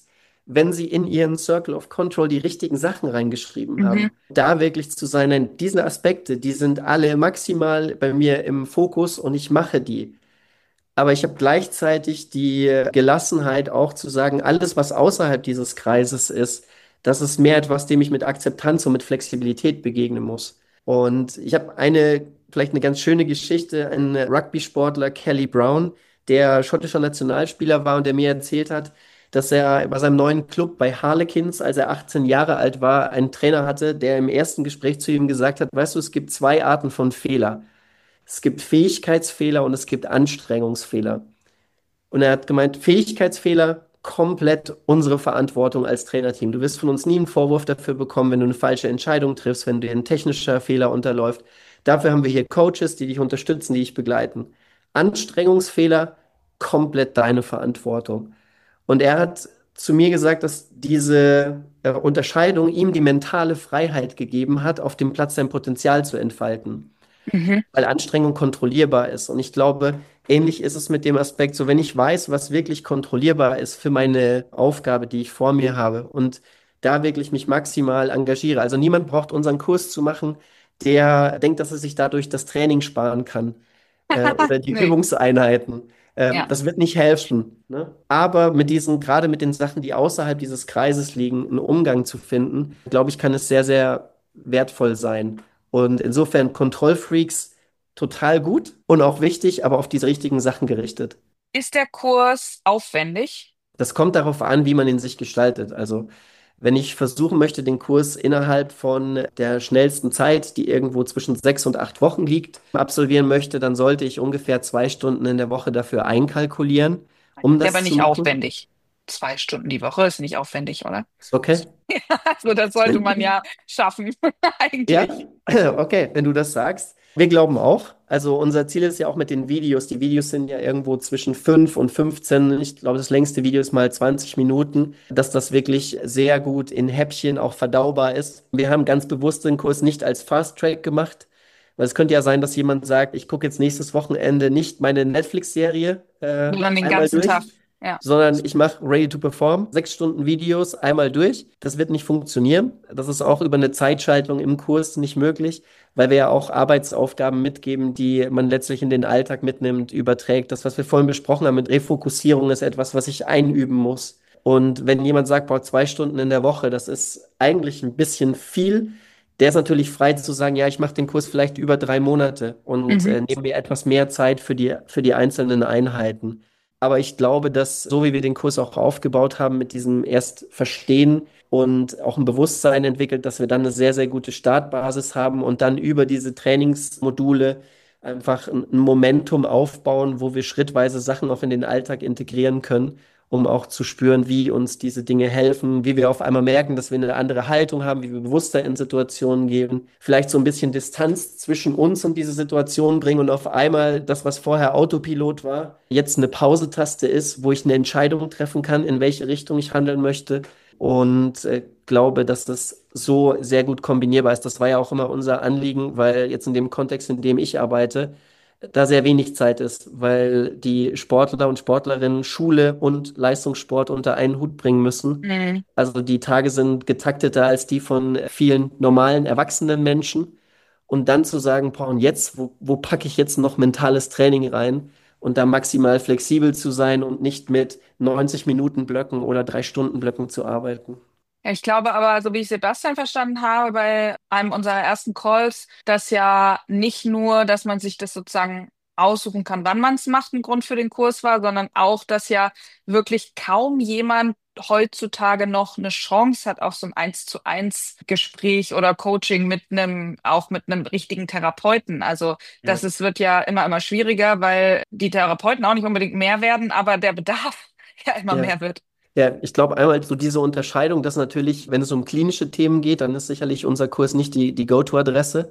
wenn sie in ihren Circle of Control die richtigen Sachen reingeschrieben Mhm. haben. Da wirklich zu sein, nein, diese Aspekte, die sind alle maximal bei mir im Fokus und ich mache die. Aber ich habe gleichzeitig die Gelassenheit auch zu sagen, alles, was außerhalb dieses Kreises ist, das ist mehr etwas, dem ich mit Akzeptanz und mit Flexibilität begegnen muss. Und ich habe eine, vielleicht eine ganz schöne Geschichte, ein Rugby-Sportler, Kelly Brown, der schottischer Nationalspieler war und der mir erzählt hat, dass er bei seinem neuen Club bei Harlequins, als er achtzehn Jahre alt war, einen Trainer hatte, der im ersten Gespräch zu ihm gesagt hat, weißt du, es gibt zwei Arten von Fehler. Es gibt Fähigkeitsfehler und es gibt Anstrengungsfehler. Und er hat gemeint, Fähigkeitsfehler komplett unsere Verantwortung als Trainerteam. Du wirst von uns nie einen Vorwurf dafür bekommen, wenn du eine falsche Entscheidung triffst, wenn dir ein technischer Fehler unterläuft. Dafür haben wir hier Coaches, die dich unterstützen, die dich begleiten. Anstrengungsfehler, komplett deine Verantwortung. Und er hat zu mir gesagt, dass diese äh, Unterscheidung ihm die mentale Freiheit gegeben hat, auf dem Platz sein Potenzial zu entfalten, Mhm. weil Anstrengung kontrollierbar ist. Und ich glaube, ähnlich ist es mit dem Aspekt, so wenn ich weiß, was wirklich kontrollierbar ist für meine Aufgabe, die ich vor mir habe und da wirklich mich maximal engagiere. Also niemand braucht unseren Kurs zu machen, der denkt, dass er sich dadurch das Training sparen kann äh, oder die Nee. Übungseinheiten. Ähm, Ja. das wird nicht helfen, ne? Aber mit diesen, gerade mit den Sachen, die außerhalb dieses Kreises liegen, einen Umgang zu finden, glaube ich, kann es sehr, sehr wertvoll sein. Und insofern Kontrollfreaks total gut und auch wichtig, aber auf diese richtigen Sachen gerichtet. Ist der Kurs aufwendig? Das kommt darauf an, wie man ihn sich gestaltet. Also, wenn ich versuchen möchte, den Kurs innerhalb von der schnellsten Zeit, die irgendwo zwischen sechs und acht Wochen liegt, absolvieren möchte, dann sollte ich ungefähr zwei Stunden in der Woche dafür einkalkulieren, um Ist aber das zu nicht machen. aufwendig. Zwei Stunden die Woche ist nicht aufwendig, oder? Ist okay? Also das sollte man ja schaffen, Ja, eigentlich. okay, wenn du das sagst. Wir glauben auch. Also unser Ziel ist ja auch mit den Videos. Die Videos sind ja irgendwo zwischen fünf und fünfzehn. Ich glaube, das längste Video ist mal zwanzig Minuten, dass das wirklich sehr gut in Häppchen auch verdaubar ist. Wir haben ganz bewusst den Kurs nicht als Fast Track gemacht, weil es könnte ja sein, dass jemand sagt, ich gucke jetzt nächstes Wochenende nicht meine Netflix-Serie äh, Sondern den einmal ganzen Tag. durch, Ja. sondern ich mache Ready to Perform, sechs Stunden Videos einmal durch. Das wird nicht funktionieren. Das ist auch über eine Zeitschaltung im Kurs nicht möglich, weil wir ja auch Arbeitsaufgaben mitgeben, die man letztlich in den Alltag mitnimmt, überträgt. Das, was wir vorhin besprochen haben mit Refokussierung, ist etwas, was ich einüben muss. Und wenn jemand sagt, boah, zwei Stunden in der Woche, das ist eigentlich ein bisschen viel, der ist natürlich frei zu sagen, ja, ich mache den Kurs vielleicht über drei Monate und Mhm. äh, nehme mir etwas mehr Zeit für die, für die einzelnen Einheiten. Aber ich glaube, dass so wie wir den Kurs auch aufgebaut haben, mit diesem erst Verstehen und auch ein Bewusstsein entwickelt, dass wir dann eine sehr, sehr gute Startbasis haben und dann über diese Trainingsmodule einfach ein ein Momentum aufbauen, wo wir schrittweise Sachen auch in den Alltag integrieren können, um auch zu spüren, wie uns diese Dinge helfen, wie wir auf einmal merken, dass wir eine andere Haltung haben, wie wir bewusster in Situationen gehen, vielleicht so ein bisschen Distanz zwischen uns und diese Situation bringen und auf einmal das, was vorher Autopilot war, jetzt eine Pausetaste ist, wo ich eine Entscheidung treffen kann, in welche Richtung ich handeln möchte. Und äh, glaube, dass das so sehr gut kombinierbar ist. Das war ja auch immer unser Anliegen, weil jetzt in dem Kontext, in dem ich arbeite, da sehr wenig Zeit ist, weil die Sportler und Sportlerinnen Schule und Leistungssport unter einen Hut bringen müssen. Mhm. Also die Tage sind getakteter als die von vielen normalen, erwachsenen Menschen. Und dann zu sagen, boah, und jetzt, wo, wo packe ich jetzt noch mentales Training rein und da maximal flexibel zu sein und nicht mit neunzig Minuten Blöcken oder drei Stunden Blöcken zu arbeiten. Ja, ich glaube aber, so wie ich Sebastian verstanden habe, bei einem unserer ersten Calls, dass ja nicht nur, dass man sich das sozusagen aussuchen kann, wann man es macht, ein Grund für den Kurs war, sondern auch, dass ja wirklich kaum jemand heutzutage noch eine Chance hat auf so ein Eins zu eins Gespräch oder Coaching mit einem, auch mit einem richtigen Therapeuten. Also das Ja. ist, wird ja immer, immer schwieriger, weil die Therapeuten auch nicht unbedingt mehr werden, aber der Bedarf ja immer Ja. mehr wird. Ja, ich glaube einmal so diese Unterscheidung, dass natürlich, wenn es um klinische Themen geht, dann ist sicherlich unser Kurs nicht die, die Go-To-Adresse.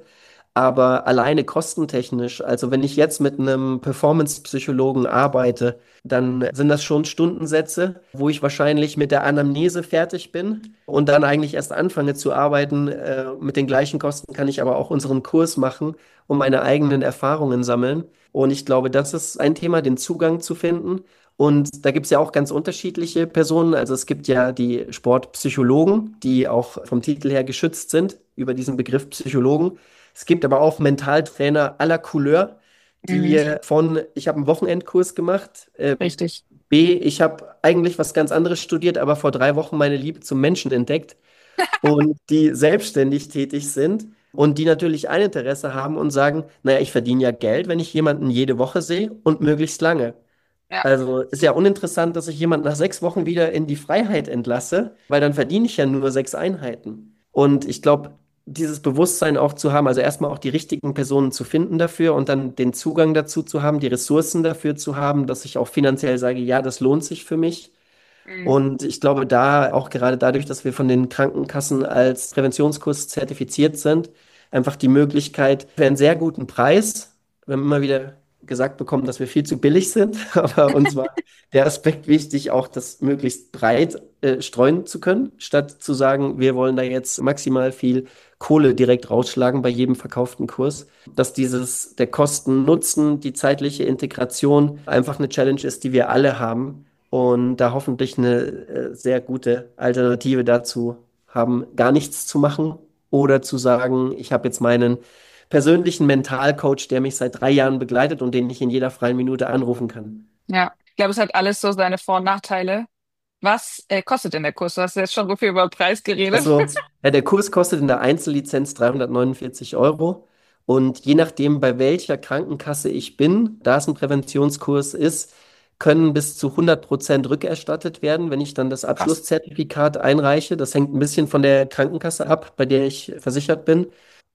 Aber alleine kostentechnisch, also wenn ich jetzt mit einem Performance-Psychologen arbeite, dann sind das schon Stundensätze, wo ich wahrscheinlich mit der Anamnese fertig bin und dann eigentlich erst anfange zu arbeiten. Äh, mit den gleichen Kosten kann ich aber auch unseren Kurs machen und meine eigenen Erfahrungen sammeln. Und ich glaube, das ist ein Thema, den Zugang zu finden. Und da gibt es ja auch ganz unterschiedliche Personen. Also es gibt ja die Sportpsychologen, die auch vom Titel her geschützt sind über diesen Begriff Psychologen. Es gibt aber auch Mentaltrainer aller Couleur, die Mhm. äh, von, ich habe einen Wochenendkurs gemacht, äh, Richtig. B, ich habe eigentlich was ganz anderes studiert, aber vor drei Wochen meine Liebe zum Menschen entdeckt und die selbstständig tätig sind und die natürlich ein Interesse haben und sagen, naja, ich verdiene ja Geld, wenn ich jemanden jede Woche sehe und möglichst lange. Ja. Also ist ja uninteressant, dass ich jemanden nach sechs Wochen wieder in die Freiheit entlasse, weil dann verdiene ich ja nur sechs Einheiten. Und ich glaube, dieses Bewusstsein auch zu haben, also erstmal auch die richtigen Personen zu finden dafür und dann den Zugang dazu zu haben, die Ressourcen dafür zu haben, dass ich auch finanziell sage, ja, das lohnt sich für mich. Mhm. Und ich glaube, da auch gerade dadurch, dass wir von den Krankenkassen als Präventionskurs zertifiziert sind, einfach die Möglichkeit für einen sehr guten Preis. Wir haben immer wieder gesagt bekommen, dass wir viel zu billig sind, aber uns war der Aspekt wichtig, auch das möglichst breit äh, streuen zu können, statt zu sagen, wir wollen da jetzt maximal viel Kohle direkt rausschlagen bei jedem verkauften Kurs, dass dieses der Kosten-Nutzen, die zeitliche Integration einfach eine Challenge ist, die wir alle haben und da hoffentlich eine äh, sehr gute Alternative dazu haben, gar nichts zu machen oder zu sagen, ich habe jetzt meinen persönlichen Mentalcoach, der mich seit drei Jahren begleitet und den ich in jeder freien Minute anrufen kann. Ja, ich glaube, es hat alles so seine Vor- und Nachteile. Was äh, kostet denn der Kurs? Du hast jetzt schon so viel über den Preis geredet. Also, ja, der Kurs kostet in der Einzellizenz dreihundertneunundvierzig Euro. Und je nachdem, bei welcher Krankenkasse ich bin, da es ein Präventionskurs ist, können bis zu hundert Prozent rückerstattet werden, wenn ich dann das Krass. Abschlusszertifikat einreiche. Das hängt ein bisschen von der Krankenkasse ab, bei der ich versichert bin.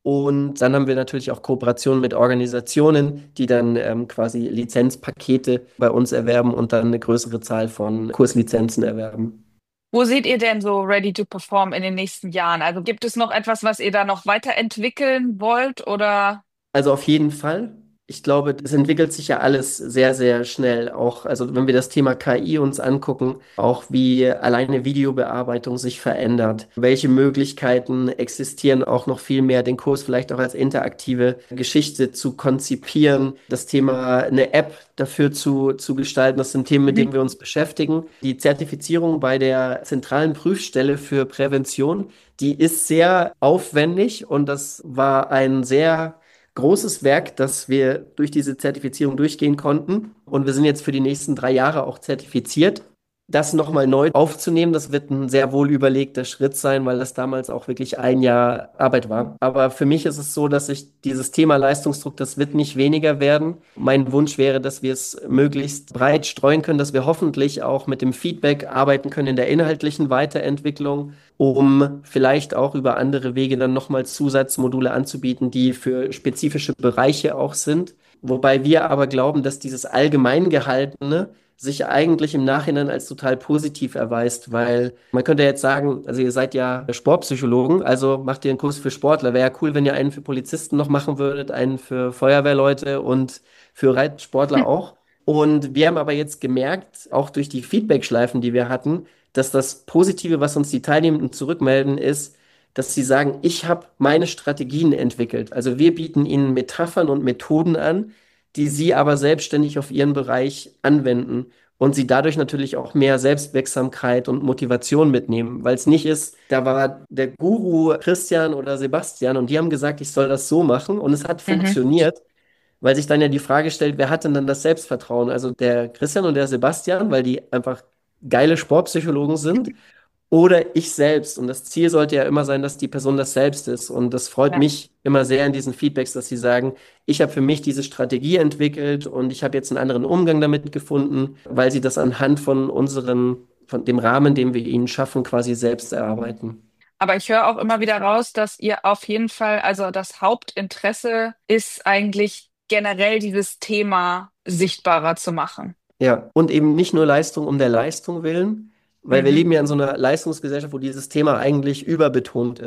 Und dann haben wir natürlich auch Kooperationen mit Organisationen, die dann ähm, quasi Lizenzpakete bei uns erwerben und dann eine größere Zahl von Kurslizenzen erwerben. Wo seht ihr denn so ready to perform in den nächsten Jahren? Also gibt es noch etwas, was ihr da noch weiterentwickeln wollt oder? Also auf jeden Fall. Ich glaube, es entwickelt sich ja alles sehr, sehr schnell. Auch, also wenn wir das Thema K I uns angucken, auch wie alleine Videobearbeitung sich verändert. Welche Möglichkeiten existieren auch noch viel mehr, den Kurs vielleicht auch als interaktive Geschichte zu konzipieren. Das Thema eine App dafür zu, zu gestalten. Das sind Themen, mit Mhm. denen wir uns beschäftigen. Die Zertifizierung bei der zentralen Prüfstelle für Prävention, die ist sehr aufwendig und das war ein sehr großes Werk, dass wir durch diese Zertifizierung durchgehen konnten. Und wir sind jetzt für die nächsten drei Jahre auch zertifiziert. Das nochmal neu aufzunehmen, das wird ein sehr wohl überlegter Schritt sein, weil das damals auch wirklich ein Jahr Arbeit war. Aber für mich ist es so, dass ich dieses Thema Leistungsdruck, das wird nicht weniger werden. Mein Wunsch wäre, dass wir es möglichst breit streuen können, dass wir hoffentlich auch mit dem Feedback arbeiten können in der inhaltlichen Weiterentwicklung, um vielleicht auch über andere Wege dann nochmal Zusatzmodule anzubieten, die für spezifische Bereiche auch sind. Wobei wir aber glauben, dass dieses allgemein gehaltene sich eigentlich im Nachhinein als total positiv erweist, weil man könnte jetzt sagen, also ihr seid ja Sportpsychologen, also macht ihr einen Kurs für Sportler. Wäre ja cool, wenn ihr einen für Polizisten noch machen würdet, einen für Feuerwehrleute und für Reitsportler auch. Und wir haben aber jetzt gemerkt, auch durch die Feedbackschleifen, die wir hatten, dass das Positive, was uns die Teilnehmenden zurückmelden, ist, dass sie sagen, ich habe meine Strategien entwickelt. Also wir bieten ihnen Metaphern und Methoden an, die sie aber selbstständig auf ihren Bereich anwenden und sie dadurch natürlich auch mehr Selbstwirksamkeit und Motivation mitnehmen, weil es nicht ist, da war der Guru Christian oder Sebastian und die haben gesagt, ich soll das so machen und es hat Mhm. funktioniert, weil sich dann ja die Frage stellt, wer hat denn dann das Selbstvertrauen? Also der Christian und der Sebastian, weil die einfach geile Sportpsychologen sind oder ich selbst. Und das Ziel sollte ja immer sein, dass die Person das selbst ist. Und das freut Ja. mich immer sehr in diesen Feedbacks, dass sie sagen, ich habe für mich diese Strategie entwickelt und ich habe jetzt einen anderen Umgang damit gefunden, weil sie das anhand von unseren, von dem Rahmen, den wir ihnen schaffen, quasi selbst erarbeiten. Aber ich höre auch immer wieder raus, dass ihr auf jeden Fall, also das Hauptinteresse ist eigentlich generell dieses Thema sichtbarer zu machen. Ja, und eben nicht nur Leistung um der Leistung willen, weil wir Mhm. leben ja in so einer Leistungsgesellschaft, wo dieses Thema eigentlich überbetont ist.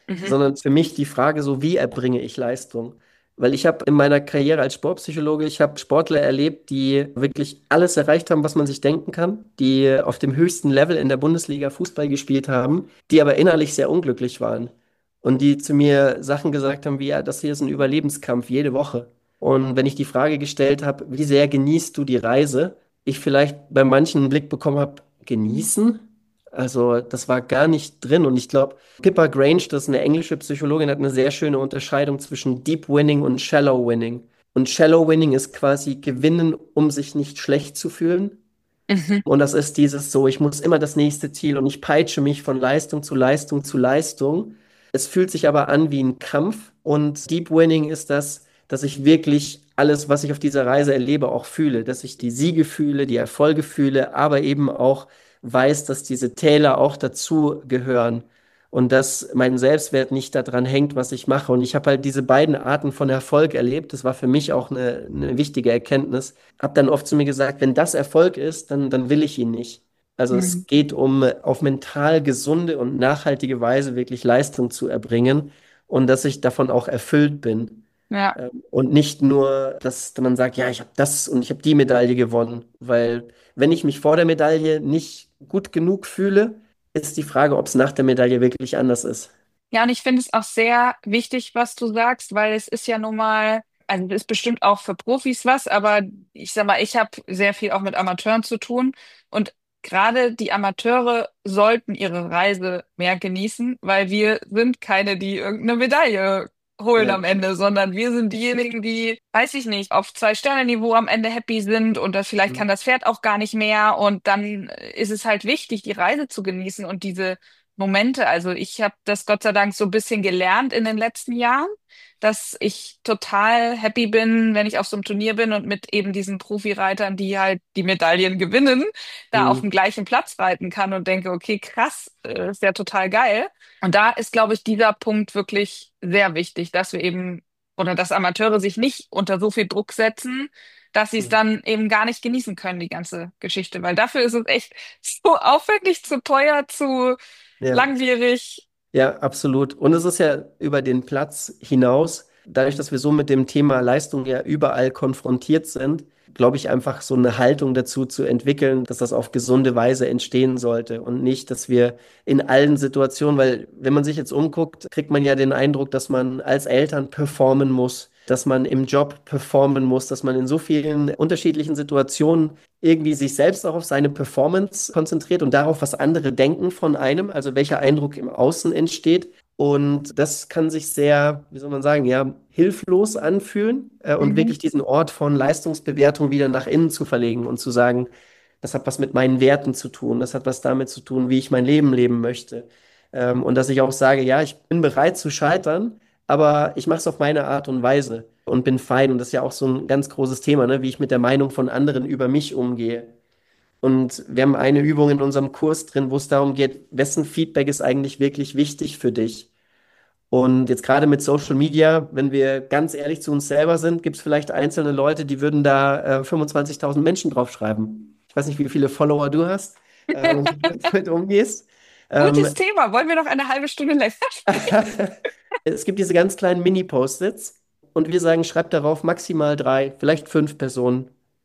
Mhm. sondern für mich die Frage so, wie erbringe ich Leistung? Weil ich habe in meiner Karriere als Sportpsychologe, ich habe Sportler erlebt, die wirklich alles erreicht haben, was man sich denken kann, die auf dem höchsten Level in der Bundesliga Fußball gespielt haben, die aber innerlich sehr unglücklich waren und die zu mir Sachen gesagt haben wie, ja, das hier ist ein Überlebenskampf jede Woche. Und wenn ich die Frage gestellt habe, wie sehr genießt du die Reise, ich vielleicht bei manchen einen Blick bekommen habe, genießen? Also das war gar nicht drin. Und ich glaube, Pippa Grange, das ist eine englische Psychologin, hat eine sehr schöne Unterscheidung zwischen Deep Winning und Shallow Winning. Und Shallow Winning ist quasi gewinnen, um sich nicht schlecht zu fühlen. Mhm. Und das ist dieses so, ich muss immer das nächste Ziel und ich peitsche mich von Leistung zu Leistung zu Leistung. Es fühlt sich aber an wie ein Kampf. Und Deep Winning ist das, dass ich wirklich alles, was ich auf dieser Reise erlebe, auch fühle. Dass ich die Siege fühle, die Erfolge fühle, aber eben auch weiß, dass diese Täler auch dazu gehören. Und dass mein Selbstwert nicht daran hängt, was ich mache. Und ich habe halt diese beiden Arten von Erfolg erlebt. Das war für mich auch eine, eine wichtige Erkenntnis. Habe dann oft zu mir gesagt, wenn das Erfolg ist, dann, dann will ich ihn nicht. Also Mhm. es geht um auf mental gesunde und nachhaltige Weise wirklich Leistung zu erbringen und dass ich davon auch erfüllt bin. Ja. Ähm, Und nicht nur, dass man sagt, ja, ich habe das und ich habe die Medaille gewonnen. Weil wenn ich mich vor der Medaille nicht gut genug fühle, ist die Frage, ob es nach der Medaille wirklich anders ist. Ja, und ich finde es auch sehr wichtig, was du sagst, weil es ist ja nun mal, also es ist bestimmt auch für Profis was, aber ich sag mal, ich habe sehr viel auch mit Amateuren zu tun und gerade die Amateure sollten ihre Reise mehr genießen, weil wir sind keine, die irgendeine Medaille holen Ja. am Ende, sondern wir sind diejenigen, die, weiß ich nicht, auf Zwei-Sterne-Niveau am Ende happy sind und das vielleicht kann das Pferd auch gar nicht mehr und dann ist es halt wichtig, die Reise zu genießen und diese Momente. Also ich habe das Gott sei Dank so ein bisschen gelernt in den letzten Jahren, dass ich total happy bin, wenn ich auf so einem Turnier bin und mit eben diesen Profireitern, die halt die Medaillen gewinnen, da auf Mhm. dem gleichen Platz reiten kann und denke, okay, krass, äh, ist ja total geil. Und da ist, glaube ich, dieser Punkt wirklich sehr wichtig, dass wir eben oder dass Amateure sich nicht unter so viel Druck setzen, dass sie es Mhm. dann eben gar nicht genießen können, die ganze Geschichte. Weil dafür ist es echt so aufwendig, zu teuer, zu Ja. langwierig. Ja, absolut. Und es ist ja über den Platz hinaus, dadurch, dass wir so mit dem Thema Leistung ja überall konfrontiert sind, glaube ich, einfach so eine Haltung dazu zu entwickeln, dass das auf gesunde Weise entstehen sollte und nicht, dass wir in allen Situationen, weil wenn man sich jetzt umguckt, kriegt man ja den Eindruck, dass man als Eltern performen muss, dass man im Job performen muss, dass man in so vielen unterschiedlichen Situationen irgendwie sich selbst auch auf seine Performance konzentriert und darauf, was andere denken von einem, also welcher Eindruck im Außen entsteht. Und das kann sich sehr, wie soll man sagen, ja, hilflos anfühlen äh, und Mhm. wirklich diesen Ort von Leistungsbewertung wieder nach innen zu verlegen und zu sagen, das hat was mit meinen Werten zu tun, das hat was damit zu tun, wie ich mein Leben leben möchte. Ähm, und dass ich auch sage, ja, ich bin bereit zu scheitern, aber ich mache es auf meine Art und Weise und bin fein. Und das ist ja auch so ein ganz großes Thema, ne? Wie ich mit der Meinung von anderen über mich umgehe. Und wir haben eine Übung in unserem Kurs drin, wo es darum geht, wessen Feedback ist eigentlich wirklich wichtig für dich? Und jetzt gerade mit Social Media, wenn wir ganz ehrlich zu uns selber sind, gibt es vielleicht einzelne Leute, die würden da äh, fünfundzwanzigtausend Menschen draufschreiben. Ich weiß nicht, wie viele Follower du hast äh, und wie du damit umgehst. Ähm, Gutes Thema. Wollen wir noch eine halbe Stunde länger sprechen? Es gibt diese ganz kleinen Mini-Post-its und wir sagen, schreib darauf maximal drei, vielleicht fünf Personen.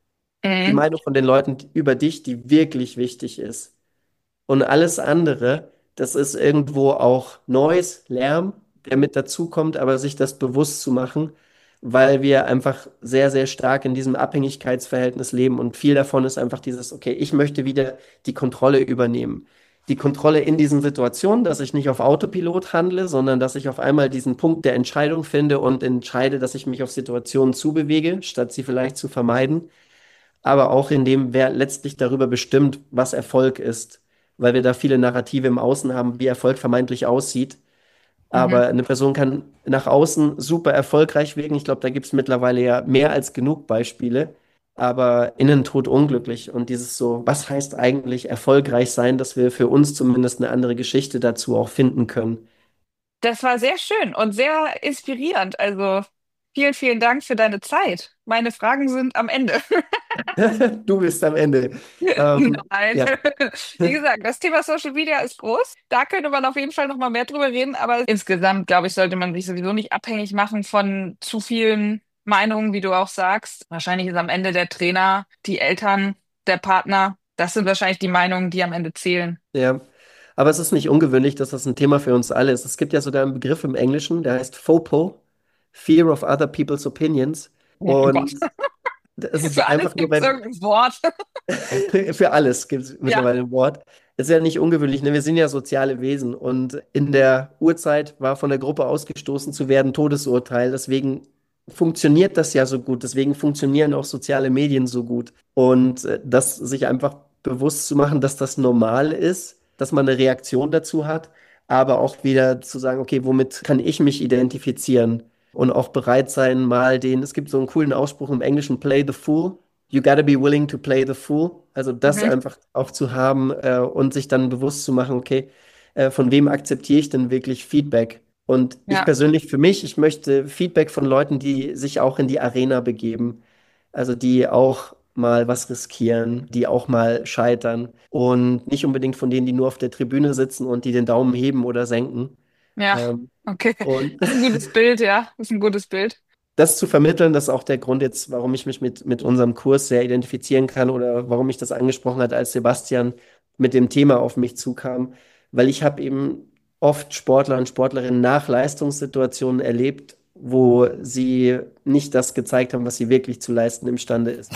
Die Mhm. Meinung von den Leuten über dich, die wirklich wichtig ist. Und alles andere, das ist irgendwo auch Noise, Lärm, der mit dazukommt, aber sich das bewusst zu machen, weil wir einfach sehr, sehr stark in diesem Abhängigkeitsverhältnis leben und viel davon ist einfach dieses, okay, ich möchte wieder die Kontrolle übernehmen. Die Kontrolle in diesen Situationen, dass ich nicht auf Autopilot handle, sondern dass ich auf einmal diesen Punkt der Entscheidung finde und entscheide, dass ich mich auf Situationen zubewege, statt sie vielleicht zu vermeiden, aber auch in dem, wer letztlich darüber bestimmt, was Erfolg ist, weil wir da viele Narrative im Außen haben, wie Erfolg vermeintlich aussieht. Mhm. Aber eine Person kann nach außen super erfolgreich wirken. Ich glaube, da gibt es mittlerweile ja mehr als genug Beispiele. Aber innen tot unglücklich. Und dieses so, was heißt eigentlich erfolgreich sein, dass wir für uns zumindest eine andere Geschichte dazu auch finden können. Das war sehr schön und sehr inspirierend. Also Vielen, vielen Dank für deine Zeit. Meine Fragen sind am Ende. Du bist am Ende. Ähm, Nein. ja. Wie gesagt, das Thema Social Media ist groß. Da könnte man auf jeden Fall noch mal mehr drüber reden. Aber insgesamt, glaube ich, sollte man sich sowieso nicht abhängig machen von zu vielen Meinungen, wie du auch sagst. Wahrscheinlich ist am Ende der Trainer, die Eltern, der Partner. Das sind wahrscheinlich die Meinungen, die am Ende zählen. Ja, aber es ist nicht ungewöhnlich, dass das ein Thema für uns alle ist. Es gibt ja sogar einen Begriff im Englischen, der heißt FOPO, Fear of Other People's Opinions. Oh Gott. Und es ist Für alles einfach nur gibt es bei, irgendein Wort. für alles gibt es Ja. mittlerweile ein Wort. Es ist ja nicht ungewöhnlich, ne? Wir sind ja soziale Wesen und in der Urzeit war von der Gruppe ausgestoßen zu werden Todesurteil. Deswegen funktioniert das ja so gut. Deswegen funktionieren auch soziale Medien so gut. Und äh, das sich einfach bewusst zu machen, dass das normal ist, dass man eine Reaktion dazu hat, aber auch wieder zu sagen, okay, womit kann ich mich identifizieren? Und auch bereit sein, mal den, es gibt so einen coolen Ausspruch im Englischen, play the fool. You gotta be willing to play the fool. Also das Mhm. einfach auch zu haben äh, und sich dann bewusst zu machen, okay, äh, von wem akzeptiere ich denn wirklich Feedback? Und ich Ja. persönlich für mich, ich möchte Feedback von Leuten, die sich auch in die Arena begeben. Also die auch mal was riskieren, die auch mal scheitern. Und nicht unbedingt von denen, die nur auf der Tribüne sitzen und die den Daumen heben oder senken. Ja. Ähm, Okay. und Das ist ein gutes Bild, ja. Das ist ein gutes Bild. das zu vermitteln, das ist auch der Grund jetzt, warum ich mich mit, mit unserem Kurs sehr identifizieren kann oder warum mich das angesprochen hat, als Sebastian mit dem Thema auf mich zukam, weil ich habe eben oft Sportler und Sportlerinnen nach Leistungssituationen erlebt, wo sie nicht das gezeigt haben, was sie wirklich zu leisten imstande ist.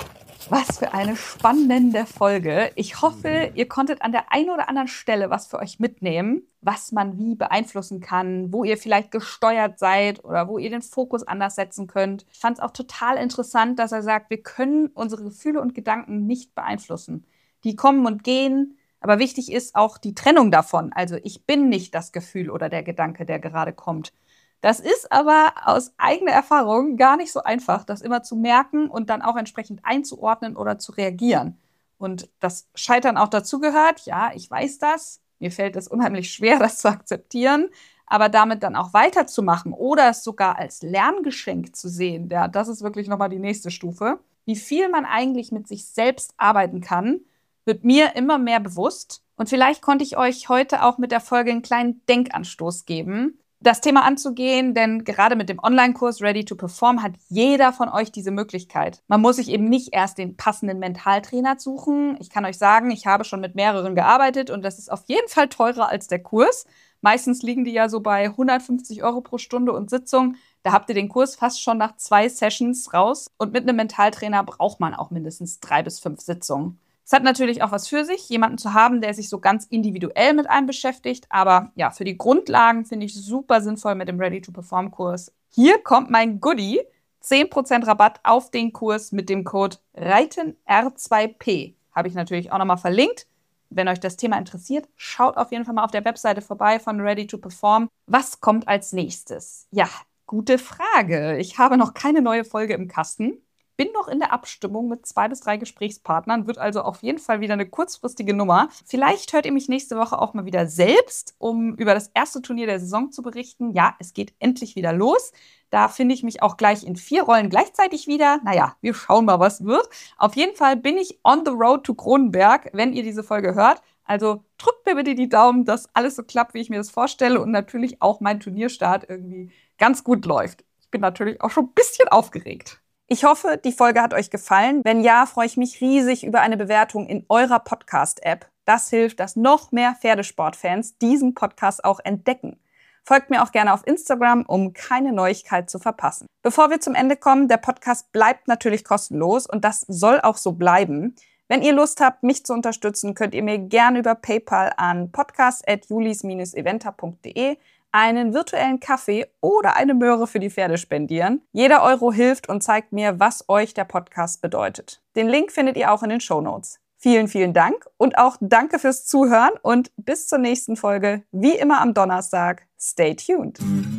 Was für eine spannende Folge. Ich hoffe, ihr konntet an der einen oder anderen Stelle was für euch mitnehmen, was man wie beeinflussen kann, wo ihr vielleicht gesteuert seid oder wo ihr den Fokus anders setzen könnt. Ich fand es auch total interessant, dass er sagt, wir können unsere Gefühle und Gedanken nicht beeinflussen. Die kommen und gehen, aber wichtig ist auch die Trennung davon. Also ich bin nicht das Gefühl oder der Gedanke, der gerade kommt. Das ist aber aus eigener Erfahrung gar nicht so einfach, das immer zu merken und dann auch entsprechend einzuordnen oder zu reagieren. Und das Scheitern auch dazu gehört, ja, ich weiß das, mir fällt es unheimlich schwer, das zu akzeptieren, aber damit dann auch weiterzumachen oder es sogar als Lerngeschenk zu sehen, ja, das ist wirklich nochmal die nächste Stufe. Wie viel man eigentlich mit sich selbst arbeiten kann, wird mir immer mehr bewusst. Und vielleicht konnte ich euch heute auch mit der Folge einen kleinen Denkanstoß geben, das Thema anzugehen, denn gerade mit dem Online-Kurs Ready to Perform hat jeder von euch diese Möglichkeit. Man muss sich eben nicht erst den passenden Mentaltrainer suchen. Ich kann euch sagen, ich habe schon mit mehreren gearbeitet und das ist auf jeden Fall teurer als der Kurs. Meistens liegen die ja so bei hundertfünfzig Euro pro Stunde und Sitzung. Da habt ihr den Kurs fast schon nach zwei Sessions raus. Und mit einem Mentaltrainer braucht man auch mindestens drei bis fünf Sitzungen. Es hat natürlich auch was für sich, jemanden zu haben, der sich so ganz individuell mit einem beschäftigt. Aber ja, für die Grundlagen finde ich super sinnvoll mit dem Ready-to-Perform-Kurs. Hier kommt mein Goodie. zehn Prozent Rabatt auf den Kurs mit dem Code Reiten R zwei P. Habe ich natürlich auch nochmal verlinkt. Wenn euch das Thema interessiert, schaut auf jeden Fall mal auf der Webseite vorbei von Ready to Perform. Was kommt als nächstes? Ja, gute Frage. Ich habe noch keine neue Folge im Kasten. Bin noch in der Abstimmung mit zwei bis drei Gesprächspartnern, wird also auf jeden Fall wieder eine kurzfristige Nummer. Vielleicht hört ihr mich nächste Woche auch mal wieder selbst, um über das erste Turnier der Saison zu berichten. Ja, es geht endlich wieder los. Da finde ich mich auch gleich in vier Rollen gleichzeitig wieder. Naja, wir schauen mal, was wird. Auf jeden Fall bin ich on the road to Kronenberg, wenn ihr diese Folge hört. Also drückt mir bitte die Daumen, dass alles so klappt, wie ich mir das vorstelle und natürlich auch mein Turnierstart irgendwie ganz gut läuft. Ich bin natürlich auch schon ein bisschen aufgeregt. Ich hoffe, die Folge hat euch gefallen. Wenn ja, freue ich mich riesig über eine Bewertung in eurer Podcast-App. Das hilft, dass noch mehr Pferdesportfans diesen Podcast auch entdecken. Folgt mir auch gerne auf Instagram, um keine Neuigkeit zu verpassen. Bevor wir zum Ende kommen, der Podcast bleibt natürlich kostenlos und das soll auch so bleiben. Wenn ihr Lust habt, mich zu unterstützen, könnt ihr mir gerne über PayPal an podcast at julis eventa punkt de einen virtuellen Kaffee oder eine Möhre für die Pferde spendieren. Jeder Euro hilft und zeigt mir, was euch der Podcast bedeutet. Den Link findet ihr auch in den Shownotes. Vielen, vielen Dank und auch danke fürs Zuhören und bis zur nächsten Folge. Wie immer am Donnerstag. Stay tuned.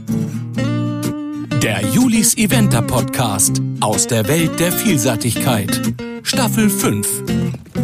Der Julis Eventer Podcast aus der Welt der Vielseitigkeit. Staffel fünf.